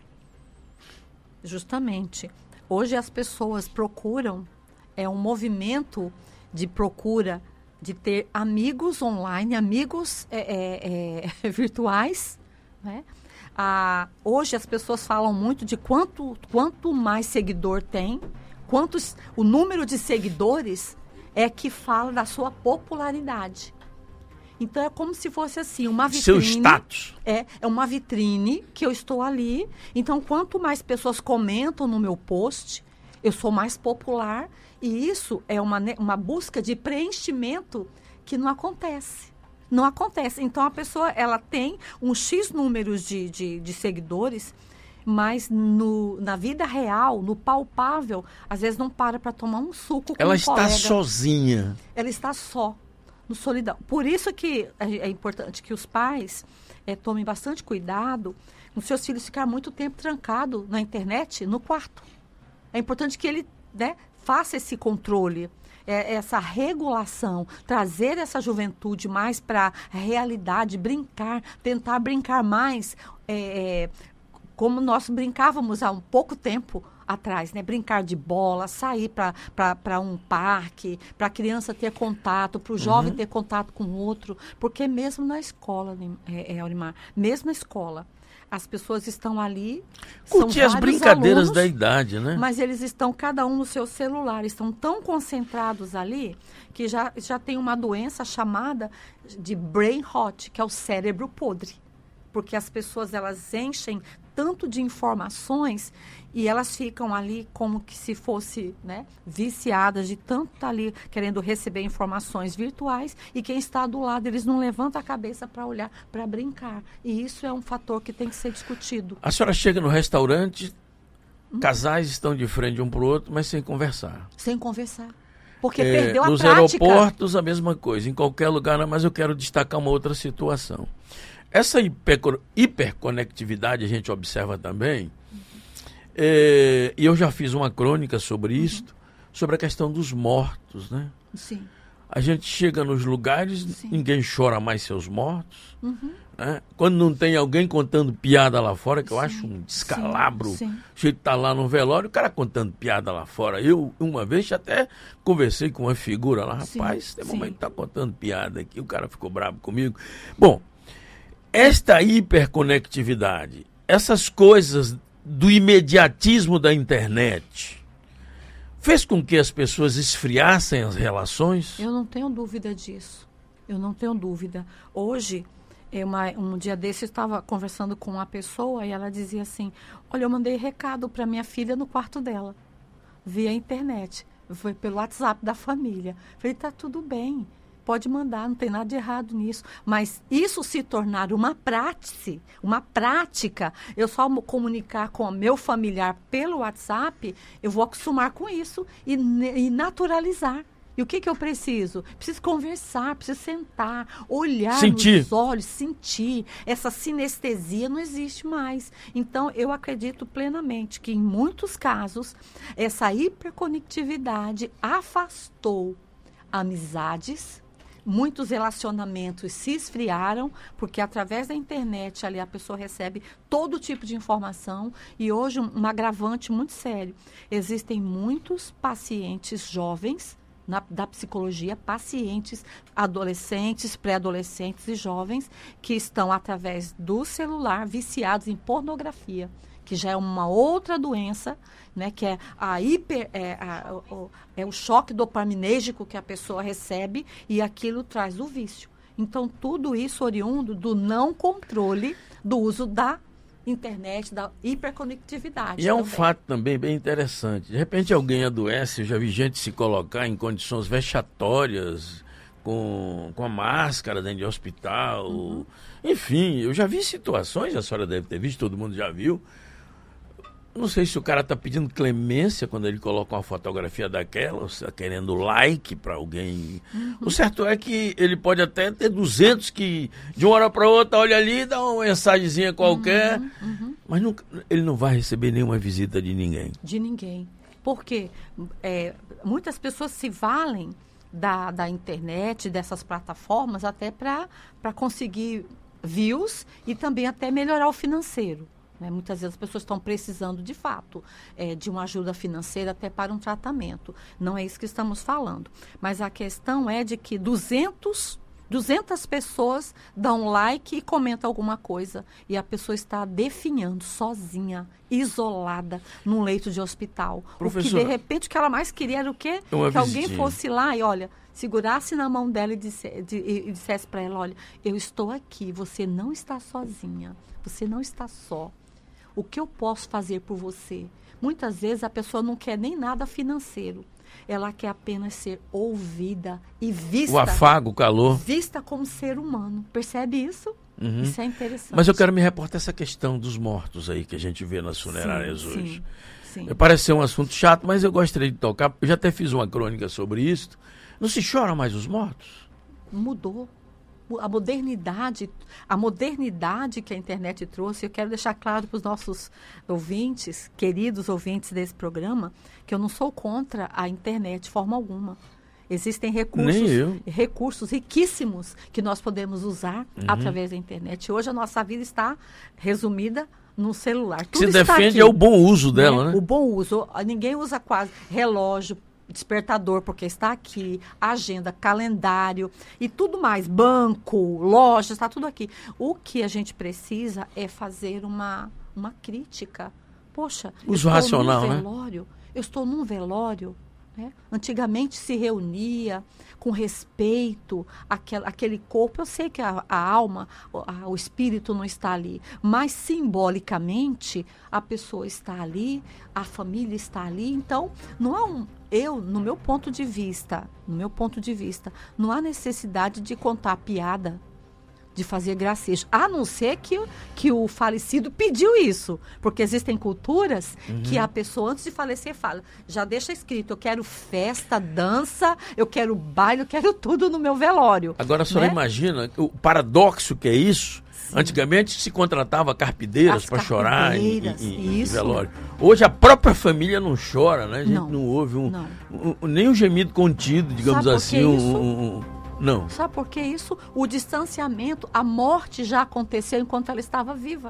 Justamente. Hoje as pessoas procuram, é um movimento de procura de ter amigos online, amigos é, é, é, virtuais, né? Ah, hoje as pessoas falam muito de quanto, quanto mais seguidor tem, quantos, o número de seguidores é que fala da sua popularidade. Então, é como se fosse assim, uma vitrine. Seu status. É, é uma vitrine que eu estou ali. Então, quanto mais pessoas comentam no meu post, eu sou mais popular. E isso é uma, uma busca de preenchimento que não acontece. Não acontece. Então, a pessoa ela tem um X números de, de, de seguidores, mas no, na vida real, no palpável, às vezes não para para tomar um suco com ela um está colega. sozinha. Ela está só. No solidão. Por isso que é importante que os pais é, tomem bastante cuidado com seus filhos ficar muito tempo trancado na internet, no quarto. É importante que ele, né, faça esse controle, é, essa regulação, trazer essa juventude mais para a realidade, brincar, tentar brincar mais, é, como nós brincávamos há um pouco tempo atrás, né? Brincar de bola, sair para um parque, para a criança ter contato, para o jovem uhum. ter contato com o outro, porque mesmo na escola, é, é, Aurimar, mesmo na escola, as pessoas estão ali, curtir as brincadeiras alunos, da idade, né? Mas eles estão cada um no seu celular, estão tão concentrados ali que já, já tem uma doença chamada de brain rot, que é o cérebro podre. Porque as pessoas, elas enchem tanto de informações e elas ficam ali como que se fosse, né, viciadas de tanto estar ali querendo receber informações virtuais, e quem está do lado, eles não levantam a cabeça para olhar, para brincar. E isso é um fator que tem que ser discutido. A senhora chega no restaurante, hum? casais estão de frente um para o outro, mas sem conversar. Sem conversar. Porque é, perdeu a nos prática. Nos aeroportos, a mesma coisa. Em qualquer lugar, mas eu quero destacar uma outra situação. Essa hiper, hiperconectividade a gente observa também, uhum. é, e eu já fiz uma crônica sobre uhum. isso, sobre a questão dos mortos, né? Sim. A gente chega nos lugares, Sim. ninguém chora mais seus mortos, uhum. né? Quando não tem alguém contando piada lá fora, que eu Sim. acho um descalabro, Sim. Sim. O jeito de estar lá no velório, o cara contando piada lá fora. Eu, uma vez, até conversei com uma figura lá, rapaz, Sim. tem Sim. momento que tá contando piada aqui, o cara ficou bravo comigo. Bom, esta hiperconectividade, essas coisas do imediatismo da internet, fez com que as pessoas esfriassem as relações? Eu não tenho dúvida disso. Eu não tenho dúvida. Hoje, é uma, um dia desse, eu estava conversando com uma pessoa e ela dizia assim, olha, eu mandei recado para minha filha no quarto dela, via internet. Foi pelo WhatsApp da família. Falei, tá tudo bem. Pode mandar, não tem nada de errado nisso. Mas isso se tornar uma prática, uma prática, eu só comunicar com o meu familiar pelo WhatsApp, eu vou acostumar com isso e, e naturalizar. E o que, que eu preciso? Preciso conversar, preciso sentar, olhar sentir. nos olhos, sentir. Essa sinestesia não existe mais. Então, eu acredito plenamente que, em muitos casos, essa hiperconectividade afastou amizades. Muitos relacionamentos se esfriaram, porque através da internet ali a pessoa recebe todo tipo de informação. E hoje um, um agravante muito sério. Existem muitos pacientes jovens, na, da psicologia, pacientes adolescentes, pré-adolescentes e jovens, que estão através do celular viciados em pornografia, que já é uma outra doença, né, que é, a hiper, é, a, o, é o choque dopaminérgico que a pessoa recebe, e aquilo traz o vício. Então, tudo isso oriundo do não controle do uso da internet, da hiperconectividade. E é um também. fato também bem interessante. De repente alguém adoece, eu já vi gente se colocar em condições vexatórias, com, com a máscara dentro de hospital. Uhum. Enfim, eu já vi situações, a senhora deve ter visto, todo mundo já viu. Não sei se o cara está pedindo clemência quando ele coloca uma fotografia daquela, ou está querendo like para alguém. Uhum. O certo é que ele pode até ter duzentos que, de uma hora para outra, olha ali, dá uma mensagenzinha qualquer, uhum, uhum. mas nunca, ele não vai receber nenhuma visita de ninguém. De ninguém. Porque é, muitas pessoas se valem da, da internet, dessas plataformas, até para conseguir views e também até melhorar o financeiro. Né? Muitas vezes as pessoas estão precisando, de fato, é, de uma ajuda financeira até para um tratamento. Não é isso que estamos falando. Mas a questão é de que duzentas pessoas dão like e comentam alguma coisa. E a pessoa está definhando sozinha, isolada, num leito de hospital. Professor, o que, de repente, o que ela mais queria era o quê? Uma que visitinha. Alguém fosse lá e, olha, segurasse na mão dela e, disse, de, e dissesse para ela, olha, eu estou aqui, você não está sozinha, você não está só. O que eu posso fazer por você? Muitas vezes a pessoa não quer nem nada financeiro. Ela quer apenas ser ouvida e vista. O afago, o calor. Vista como ser humano. Percebe isso? Uhum. Isso é interessante. Mas eu quero me reportar essa questão dos mortos aí que a gente vê nas funerárias sim, hoje. Sim, sim. Parece ser um assunto chato, mas eu gostaria de tocar. Eu já até fiz uma crônica sobre isso. Não se chora mais os mortos? Mudou. A modernidade, a modernidade que a internet trouxe, eu quero deixar claro para os nossos ouvintes, queridos ouvintes desse programa, que eu não sou contra a internet de forma alguma. Existem recursos, recursos riquíssimos que nós podemos usar uhum. através da internet. Hoje a nossa vida está resumida no celular. O que se defende é o bom uso dela, né? né? O bom uso. Ninguém usa quase relógio, despertador, porque está aqui, agenda, calendário e tudo mais, banco, loja, está tudo aqui. O que a gente precisa é fazer uma, uma crítica. Poxa, uso eu estou racional, num né? velório, eu estou num velório, né? Antigamente se reunia com respeito àquele, àquele corpo. Eu sei que a, a alma, a, o espírito não está ali, mas simbolicamente a pessoa está ali, a família está ali. Então, não há um, eu, no meu ponto de vista, no meu ponto de vista, não há necessidade de contar piada, de fazer gracejo, a não ser que, que o falecido pediu isso, porque existem culturas uhum. que a pessoa antes de falecer fala, já deixa escrito, eu quero festa, dança, eu quero baile, eu quero tudo no meu velório. Agora a senhora, né? Imagina o paradoxo que é isso. Sim. Antigamente se contratava carpideiras para chorar em, em, em velório. Hoje a própria família não chora, né? A gente não, não ouve um, não. um, um, nem um gemido contido, digamos Sabe assim, um, um, um Não. Sabe por que isso? O distanciamento, a morte já aconteceu enquanto ela estava viva.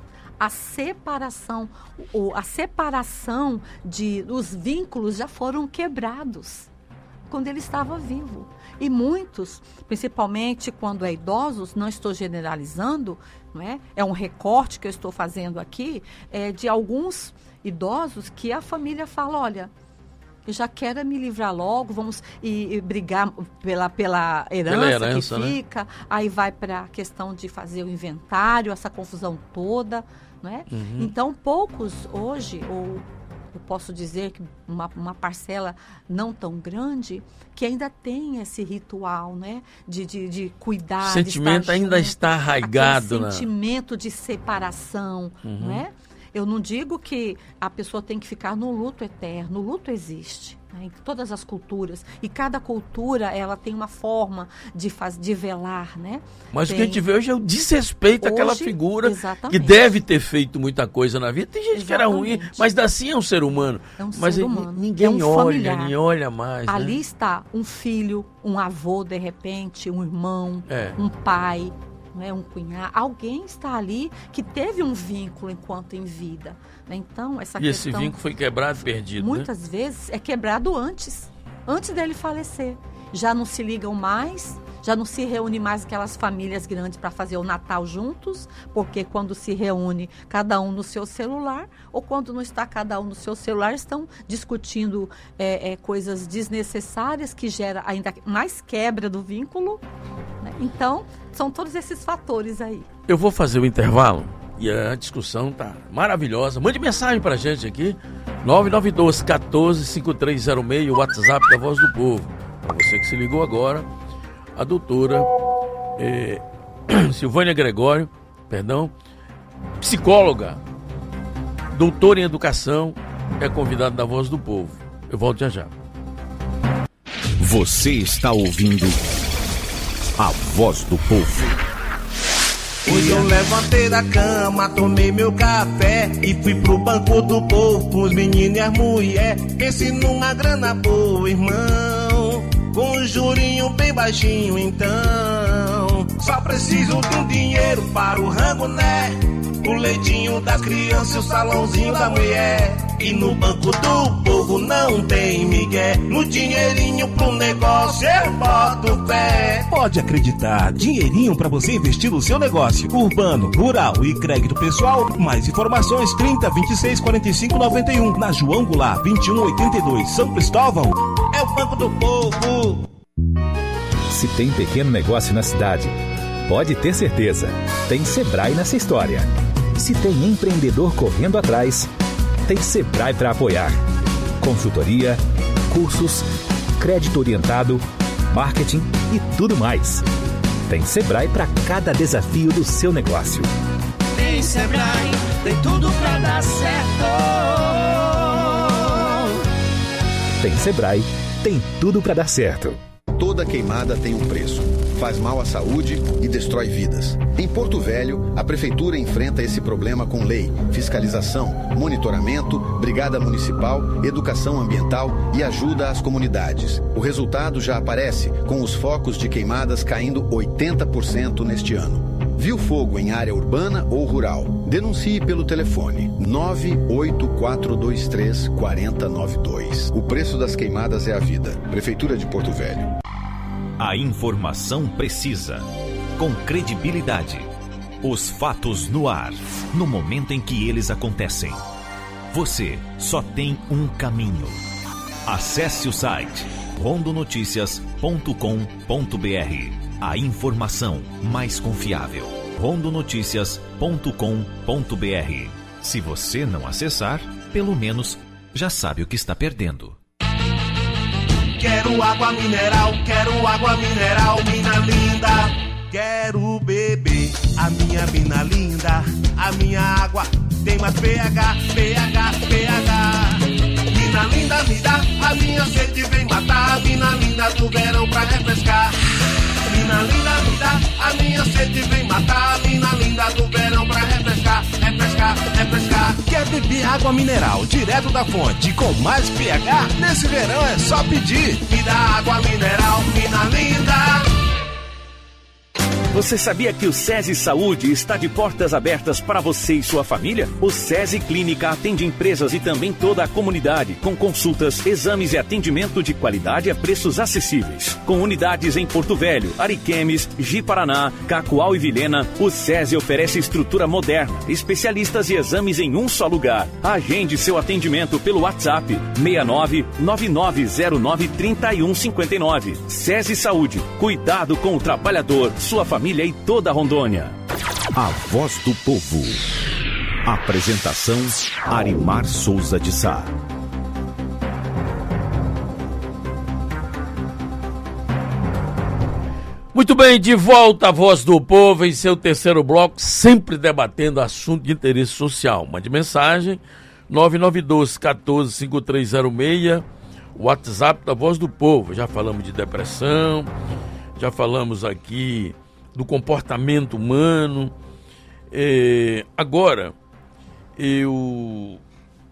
A separação, o, a separação de, os vínculos já foram quebrados quando ele estava vivo. E muitos, principalmente quando é idosos, não estou generalizando, não é? É um recorte que eu estou fazendo aqui, é, de alguns idosos que a família fala, olha, eu já quero me livrar logo, vamos e, e brigar pela, pela, herança pela herança que fica, né? Aí vai para a questão de fazer o inventário, essa confusão toda, né? Uhum. Então, poucos hoje, ou eu posso dizer que uma, uma parcela não tão grande, que ainda tem esse ritual, né? De, de, de cuidar, o sentimento de ainda junto, está arraigado. Aquele sentimento de separação, uhum. não é? Eu não digo que a pessoa tem que ficar no luto eterno. O luto existe, né, em todas as culturas. E cada cultura, ela tem uma forma de, faz, de velar, né? Mas tem... o que a gente vê hoje é o desrespeito hoje, àquela figura exatamente. Que deve ter feito muita coisa na vida. Tem gente exatamente. Que era ruim, mas assim é um ser humano. É um mas ser humano. Ninguém é um olha, familiar. ninguém olha mais. Ali né? está um filho, um avô, de repente, um irmão, é. um pai, não é, um cunhado. Alguém está ali que teve um vínculo enquanto em vida. Então, essa e questão, esse vínculo foi quebrado, perdido, muitas né? vezes é quebrado antes, antes dele falecer. Já não se ligam mais, já não se reúne mais aquelas famílias grandes para fazer o Natal juntos, porque quando se reúne cada um no seu celular, ou quando não está cada um no seu celular, estão discutindo é, é, coisas desnecessárias que gera ainda mais quebra do vínculo, né? Então, são todos esses fatores aí. Eu vou fazer o intervalo. E a discussão tá maravilhosa. Mande mensagem pra gente aqui. nove nove dois, um quatro, cinco três zero seis, o WhatsApp da Voz do Povo. Para você que se ligou agora, a doutora é, Silvânia Gregório, perdão, psicóloga, doutora em educação, é convidada da Voz do Povo. Eu volto já já. Você está ouvindo a Voz do Povo. Hoje eu levantei da cama, tomei meu café e fui pro banco do povo com os meninos e as mulheres. Pense numa grana boa, irmão, com um jurinho bem baixinho, então. Só preciso de um dinheiro para o rango, né? O leitinho das crianças e o salãozinho da mulher. E no banco do povo não tem migué. No dinheirinho pro negócio eu boto fé. Pode acreditar, dinheirinho pra você investir no seu negócio. Urbano, rural e crédito pessoal. Mais informações trinta, vinte e seis, quarenta e cinco, noventa e um. Na João Goulart, vinte e um, oitenta e dois, São Cristóvão. É o banco do povo. Se tem pequeno negócio na cidade, pode ter certeza, tem Sebrae nessa história. Se tem empreendedor correndo atrás, tem Sebrae para apoiar. Consultoria, cursos, crédito orientado, marketing e tudo mais. Tem Sebrae para cada desafio do seu negócio. Tem Sebrae, tem tudo para dar certo. Tem Sebrae, tem tudo para dar certo. Toda queimada tem um preço. Faz mal à saúde e destrói vidas. Em Porto Velho, a Prefeitura enfrenta esse problema com lei, fiscalização, monitoramento, brigada municipal, educação ambiental e ajuda às comunidades. O resultado já aparece, com os focos de queimadas caindo oitenta por cento neste ano. Viu fogo em área urbana ou rural? Denuncie pelo telefone nove oito quatro dois três quatro zero nove dois. O preço das queimadas é a vida. Prefeitura de Porto Velho. A informação precisa, com credibilidade. Os fatos no ar, no momento em que eles acontecem. Você só tem um caminho. Acesse o site rondonoticias ponto com ponto br. A informação mais confiável. rondonoticias ponto com ponto br. Se você não acessar, pelo menos já sabe o que está perdendo. Quero água mineral, quero água mineral, mina linda. Quero beber a minha mina linda. A minha água tem mais pH, pH, pH. Mina linda, me dá, a minha sede vem matar. A mina linda do verão pra refrescar. Mina linda, me dá, a minha sede vem matar. A mina linda do verão pra refrescar, refrescar, refrescar. Quer beber água mineral direto da fonte com mais pH? Nesse verão é só pedir. Me dá água mineral, mina linda. Você sabia que o SESI Saúde está de portas abertas para você e sua família? O SESI Clínica atende empresas e também toda a comunidade, com consultas, exames e atendimento de qualidade a preços acessíveis. Com unidades em Porto Velho, Ariquemes, Ji-Paraná, Cacoal e Vilhena, o SESI oferece estrutura moderna, especialistas e exames em um só lugar. Agende seu atendimento pelo WhatsApp seis nove nove nove zero nove três um cinco nove. SESI Saúde, cuidado com o trabalhador, sua família e toda a Rondônia. A Voz do Povo. Apresentação: Arimar Souza de Sá. Muito bem, de volta a Voz do Povo em seu terceiro bloco, sempre debatendo assunto de interesse social. Mande mensagem nove nove dois, um quatro, cinco três zero seis, WhatsApp da Voz do Povo. Já falamos de depressão, já falamos aqui do comportamento humano. É, agora, eu,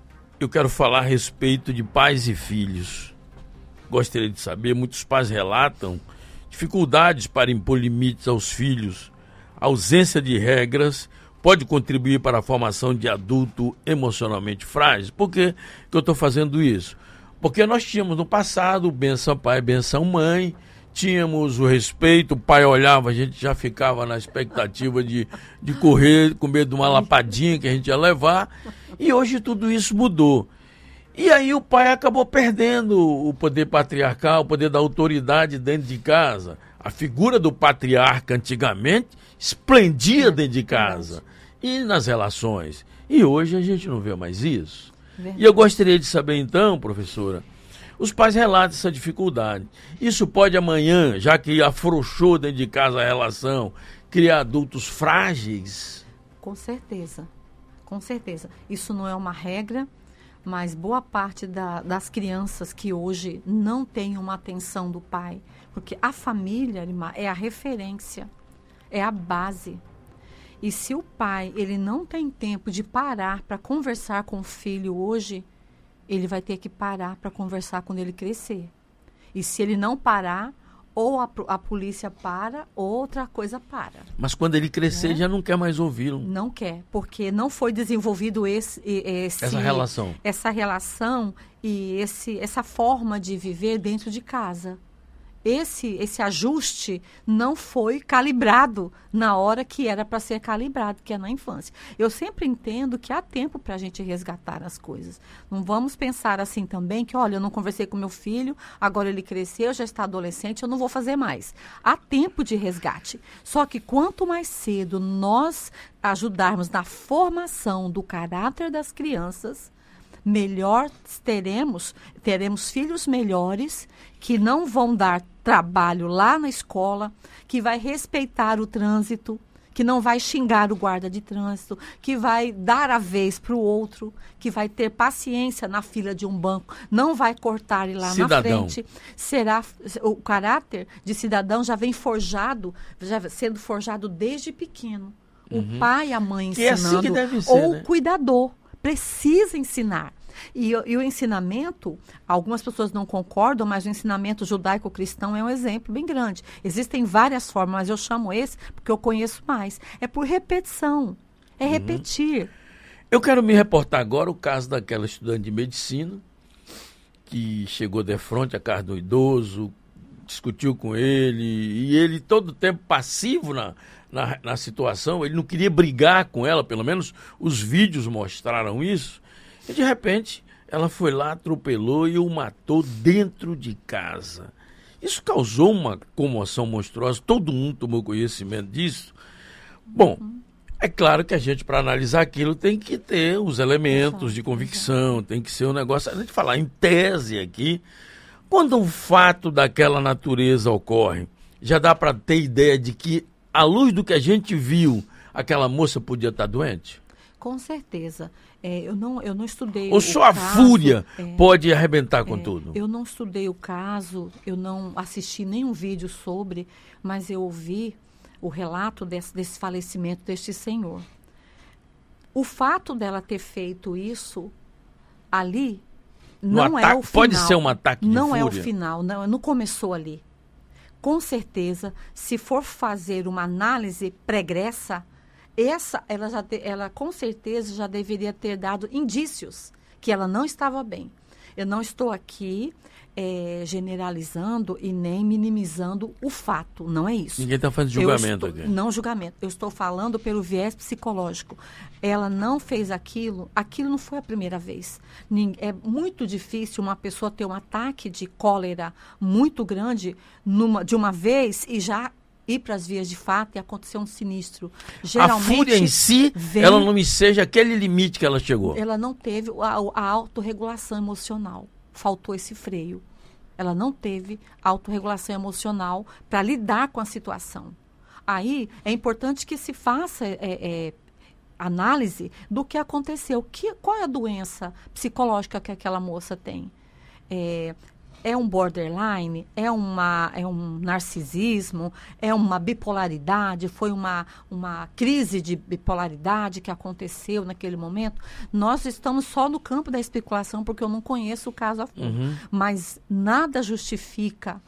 eu quero falar a respeito de pais e filhos. Gostaria de saber, muitos pais relatam dificuldades para impor limites aos filhos. A ausência de regras pode contribuir para a formação de adulto emocionalmente frágil. Por que que eu estou fazendo isso? Porque nós tínhamos no passado benção pai, benção mãe, tínhamos o respeito, o pai olhava, a gente já ficava na expectativa de, de correr, com medo de uma lapadinha que a gente ia levar, e hoje tudo isso mudou. E aí o pai acabou perdendo o poder patriarcal, o poder da autoridade dentro de casa. A figura do patriarca antigamente esplendia dentro de casa e nas relações. E hoje a gente não vê mais isso. Verdade. E eu gostaria de saber então, professora, os pais relatam essa dificuldade. Isso pode amanhã, já que afrouxou dentro de casa a relação, criar adultos frágeis? Com certeza, com certeza. Isso não é uma regra, mas boa parte da, das crianças que hoje não têm uma atenção do pai, porque a família é a referência, é a base. E se o pai ele não tem tempo de parar para conversar com o filho hoje, ele vai ter que parar para conversar quando ele crescer. E se ele não parar, ou a, a polícia para, ou outra coisa para. Mas quando ele crescer, né? Já não quer mais ouvi-lo. Não quer, porque não foi desenvolvido esse, esse, essa relação. Essa relação e esse, essa forma de viver dentro de casa. Esse, esse ajuste não foi calibrado na hora que era para ser calibrado, que é na infância. Eu sempre entendo que há tempo para a gente resgatar as coisas. Não vamos pensar assim também que, olha, eu não conversei com meu filho, agora ele cresceu, já está adolescente, eu não vou fazer mais. Há tempo de resgate. Só que quanto mais cedo nós ajudarmos na formação do caráter das crianças, melhor teremos, teremos filhos melhores que não vão dar trabalho lá na escola, que vai respeitar o trânsito, que não vai xingar o guarda de trânsito, que vai dar a vez para o outro, que vai ter paciência na fila de um banco, não vai cortar ele lá cidadão. Na frente. Será, o caráter de cidadão já vem forjado, já sendo forjado desde pequeno. Uhum. O pai e a mãe ensinando, que é assim que deve ser, ou né? o cuidador. precisa ensinar. E, e o ensinamento, algumas pessoas não concordam, mas o ensinamento judaico-cristão é um exemplo bem grande. Existem várias formas, mas eu chamo esse porque eu conheço mais. É por repetição, é Uhum. repetir. Eu quero me reportar agora o caso daquela estudante de medicina que chegou de frente à casa do idoso, discutiu com ele, e ele todo o tempo passivo na, na, na situação, ele não queria brigar com ela, pelo menos os vídeos mostraram isso, e de repente ela foi lá, atropelou e o matou dentro de casa. Isso causou uma comoção monstruosa, todo mundo tomou conhecimento disso. Bom, é claro que a gente, para analisar aquilo, tem que ter os elementos de convicção, tem que ser um negócio, a gente falar em tese aqui. Quando um fato daquela natureza ocorre, já dá para ter ideia de que, à luz do que a gente viu, aquela moça podia estar doente? Com certeza. É, eu, não, eu não estudei Ou o só a caso, fúria é, pode arrebentar com é, tudo? Eu não estudei o caso, eu não assisti nenhum vídeo sobre, mas eu ouvi o relato desse, desse falecimento deste senhor. O fato dela ter feito isso ali não No é ataque, o final. pode ser um ataque de Não fúria? é o final, não, não começou ali. Com certeza, se for fazer uma análise pregressa, essa, ela, já te, ela com certeza já deveria ter dado indícios que ela não estava bem. Eu não estou aqui é, generalizando e nem minimizando o fato, não é isso. Ninguém está fazendo Eu julgamento estou, aqui. Não julgamento. Eu estou falando pelo viés psicológico. Ela não fez aquilo, aquilo não foi a primeira vez. É muito difícil uma pessoa ter um ataque de cólera muito grande numa, de uma vez e já ir para as vias de fato e acontecer um sinistro. Geralmente, a fúria em si, vem, ela não me seja aquele limite que ela chegou. Ela não teve a, a autorregulação emocional. Faltou esse freio. Ela não teve autorregulação emocional para lidar com a situação. Aí é importante que se faça é, é, análise do que aconteceu. Que, qual é a doença psicológica que aquela moça tem? É, é um borderline? É, uma, é um narcisismo? É uma bipolaridade? Foi uma, uma crise de bipolaridade que aconteceu naquele momento? Nós estamos só no campo da especulação, porque eu não conheço o caso a fundo. Uhum. Mas nada justifica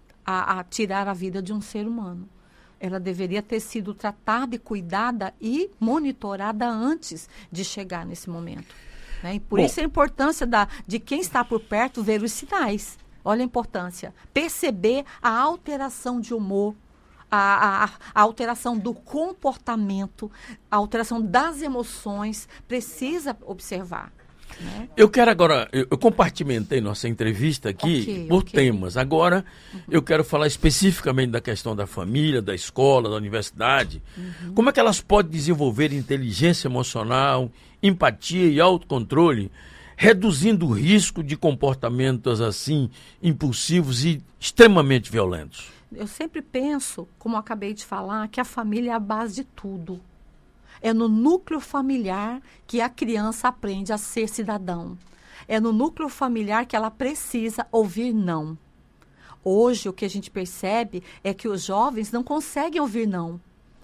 a, a tirar a vida de um ser humano. Ela deveria ter sido tratada e cuidada e monitorada antes de chegar nesse momento. Né? E por Bom, isso a importância da, de quem está por perto ver os sinais. Olha a importância. Perceber a alteração de humor, a, a, a alteração do comportamento, a alteração das emoções. Precisa observar. Né? Eu quero agora, eu, eu compartimentei nossa entrevista aqui okay, por okay. temas. Agora uhum. eu quero falar especificamente da questão da família, da escola, da universidade. Uhum. Como é que elas podem desenvolver inteligência emocional, empatia e autocontrole, reduzindo o risco de comportamentos assim impulsivos e extremamente violentos? Eu sempre penso, como eu acabei de falar, que a família é a base de tudo. É no núcleo familiar que a criança aprende a ser cidadão. É no núcleo familiar que ela precisa ouvir não. Hoje, o que a gente percebe é que os jovens não conseguem ouvir não.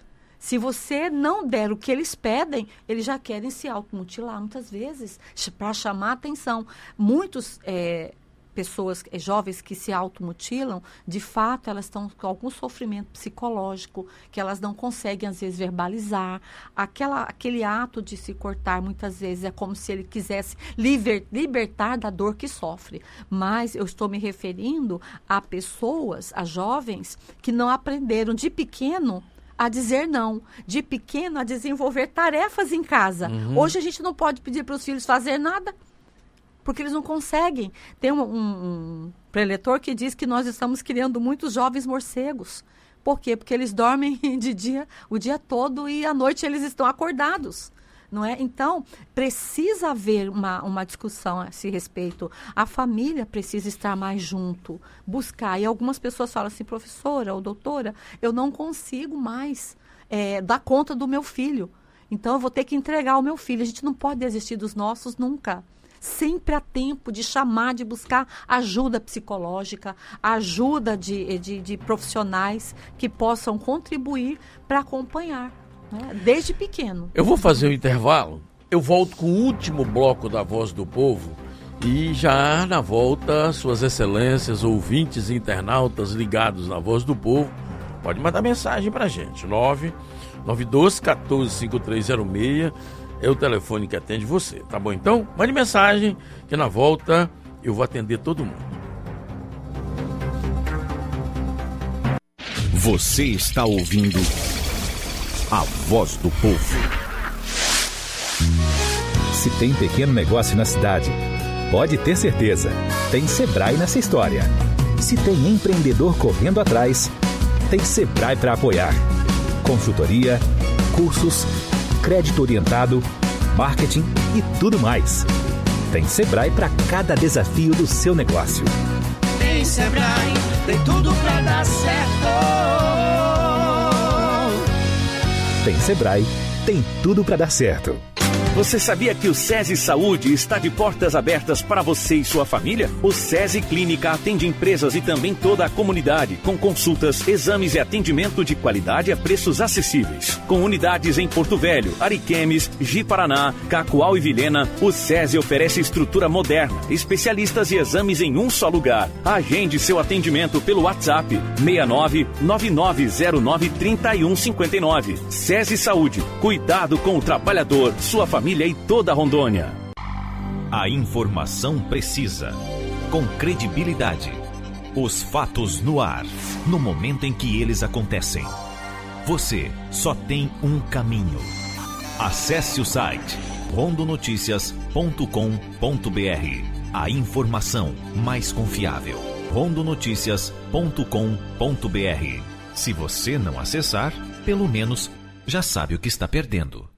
Se você não der o que eles pedem, eles já querem se automutilar muitas vezes, para chamar a atenção. Muitos é, pessoas, é, jovens que se automutilam, de fato, elas estão com algum sofrimento psicológico, que elas não conseguem, às vezes, verbalizar. Aquela, aquele ato de se cortar, muitas vezes, é como se ele quisesse liber, libertar da dor que sofre. Mas eu estou me referindo a pessoas, a jovens, que não aprenderam de pequeno a dizer não, de pequeno a desenvolver tarefas em casa. Uhum. Hoje a gente não pode pedir para os filhos fazer nada, porque eles não conseguem. Tem um, um, um preletor que diz que nós estamos criando muitos jovens morcegos. Por quê? Porque eles dormem de dia, o dia todo e à noite eles estão acordados. Não é? Então, precisa haver uma, uma discussão a esse respeito. A família precisa estar mais junto, buscar. E algumas pessoas falam assim, professora ou doutora, eu não consigo mais é, dar conta do meu filho. Então, eu vou ter que entregar o meu filho. A gente não pode desistir dos nossos nunca. Sempre há tempo de chamar, de buscar ajuda psicológica, ajuda de, de, de profissionais que possam contribuir para acompanhar. Desde pequeno. Eu vou fazer um intervalo Eu volto com o último bloco da Voz do Povo e já na volta, suas excelências, ouvintes e internautas ligados na Voz do Povo, pode mandar mensagem pra gente. nove nove um dois, um quatro, cinco três zero seis é o telefone que atende você, tá bom? Então, mande mensagem que na volta eu vou atender todo mundo. Você está ouvindo a Voz do Povo. Se tem pequeno negócio na cidade, pode ter certeza, tem Sebrae nessa história. Se tem empreendedor correndo atrás, tem Sebrae para apoiar. Consultoria, cursos, crédito orientado, marketing e tudo mais. Tem Sebrae para cada desafio do seu negócio. Tem Sebrae, tem tudo pra dar certo. Tem Sebrae, tem tudo para dar certo. Você sabia que o SESI Saúde está de portas abertas para você e sua família? O SESI Clínica atende empresas e também toda a comunidade, com consultas, exames e atendimento de qualidade a preços acessíveis. Com unidades em Porto Velho, Ariquemes, Ji-Paraná, Cacoal e Vilhena, o SESI oferece estrutura moderna, especialistas e exames em um só lugar. Agende seu atendimento pelo WhatsApp seis nove nove nove zero nove três um cinco nove. SESI Saúde, cuidado com o trabalhador, sua família e toda a Rondônia. A informação precisa, com credibilidade. Os fatos no ar, no momento em que eles acontecem. Você só tem um caminho. Acesse o site rondonoticias ponto com ponto br. A informação mais confiável. rondonoticias ponto com ponto br. Se você não acessar, pelo menos já sabe o que está perdendo.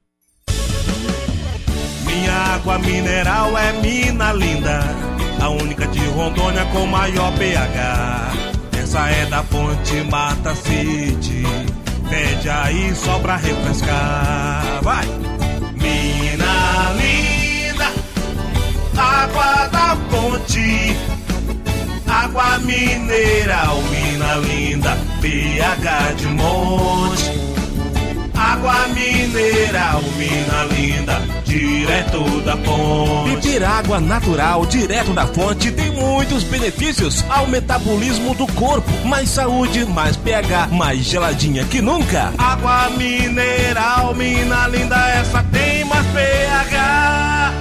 Minha água mineral é mina linda, a única de Rondônia com maior pH. Essa é da fonte Mata City, pede aí só pra refrescar. Vai! Mina linda, água da fonte, água mineral, mina linda, pH de monte. Água mineral, mina linda, direto da fonte. Beber água natural, direto da fonte, tem muitos benefícios ao metabolismo do corpo. Mais saúde, mais pH, mais geladinha que nunca. Água mineral, mina linda, essa tem mais pH.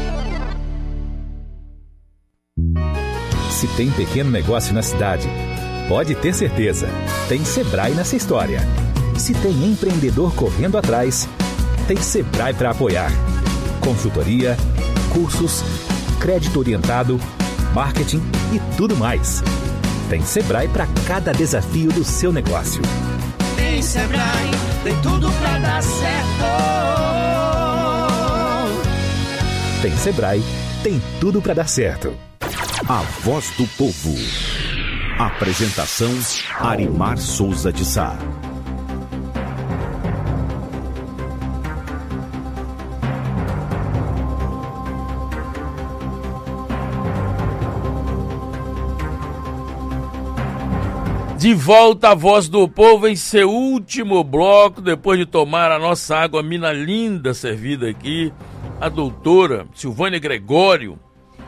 Se tem pequeno negócio na cidade, pode ter certeza, tem Sebrae nessa história. Se tem empreendedor correndo atrás, tem Sebrae para apoiar. Consultoria, cursos, crédito orientado, marketing e tudo mais. Tem Sebrae para cada desafio do seu negócio. Tem Sebrae, tem tudo pra dar certo. Tem Sebrae, tem tudo para dar certo. A Voz do Povo. Apresentação Arimar Souza de Sá. De volta à Voz do Povo em seu último bloco, depois de tomar a nossa água mina linda servida aqui, a doutora Silvânia Gregório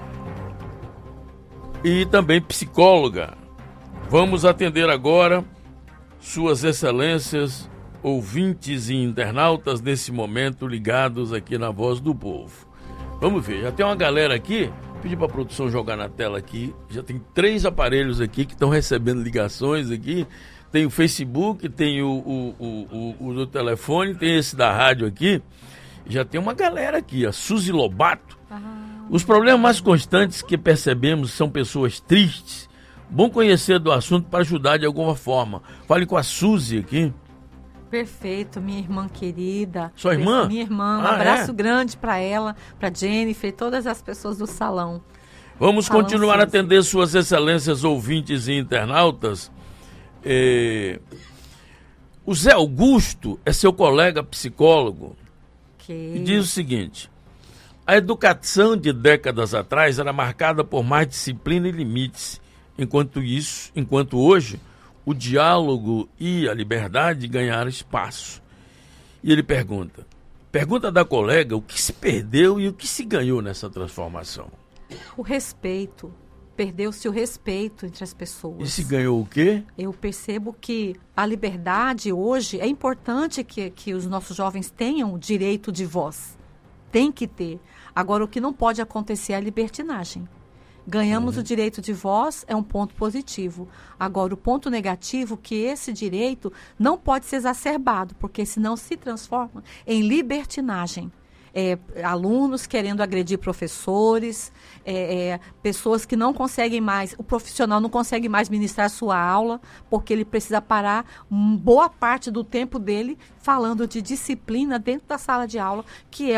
e também psicóloga. Vamos atender agora suas excelências, ouvintes e internautas nesse momento ligados aqui na Voz do Povo. Vamos ver, já tem uma galera aqui. Pedi para a produção jogar na tela aqui. Já tem três aparelhos aqui que estão recebendo ligações aqui. Tem o Facebook, tem o, o, o, o, o do telefone, tem esse da rádio aqui. Já tem uma galera aqui, a Suzy Lobato. Ah. Os problemas mais constantes que percebemos são pessoas tristes. Bom conhecer do assunto para ajudar de alguma forma. Fale com a Suzy aqui. Perfeito, minha irmã querida. Sua irmã? Minha irmã, um ah, abraço é? grande para ela, para Jennifer e todas as pessoas do salão. Vamos salão continuar a Suzy. atender suas excelências ouvintes e internautas. É... O Zé Augusto é seu colega psicólogo Okay. e diz o seguinte: a educação de décadas atrás era marcada por mais disciplina e limites, enquanto isso, enquanto hoje o diálogo e a liberdade ganharam espaço. E ele pergunta: Pergunta da colega, o que se perdeu e o que se ganhou nessa transformação? O respeito. Perdeu-se o respeito entre as pessoas. E se ganhou o quê? Eu percebo que a liberdade hoje, é importante que, que os nossos jovens tenham o direito de voz. Tem que ter. Agora, o que não pode acontecer é a libertinagem. Ganhamos uhum. o direito de voz, é um ponto positivo. Agora, o ponto negativo é que esse direito não pode ser exacerbado, porque senão se transforma em libertinagem. É, alunos querendo agredir professores, é, é, pessoas que não conseguem mais, o profissional não consegue mais ministrar sua aula, porque ele precisa parar boa parte do tempo dele falando de disciplina dentro da sala de aula, que é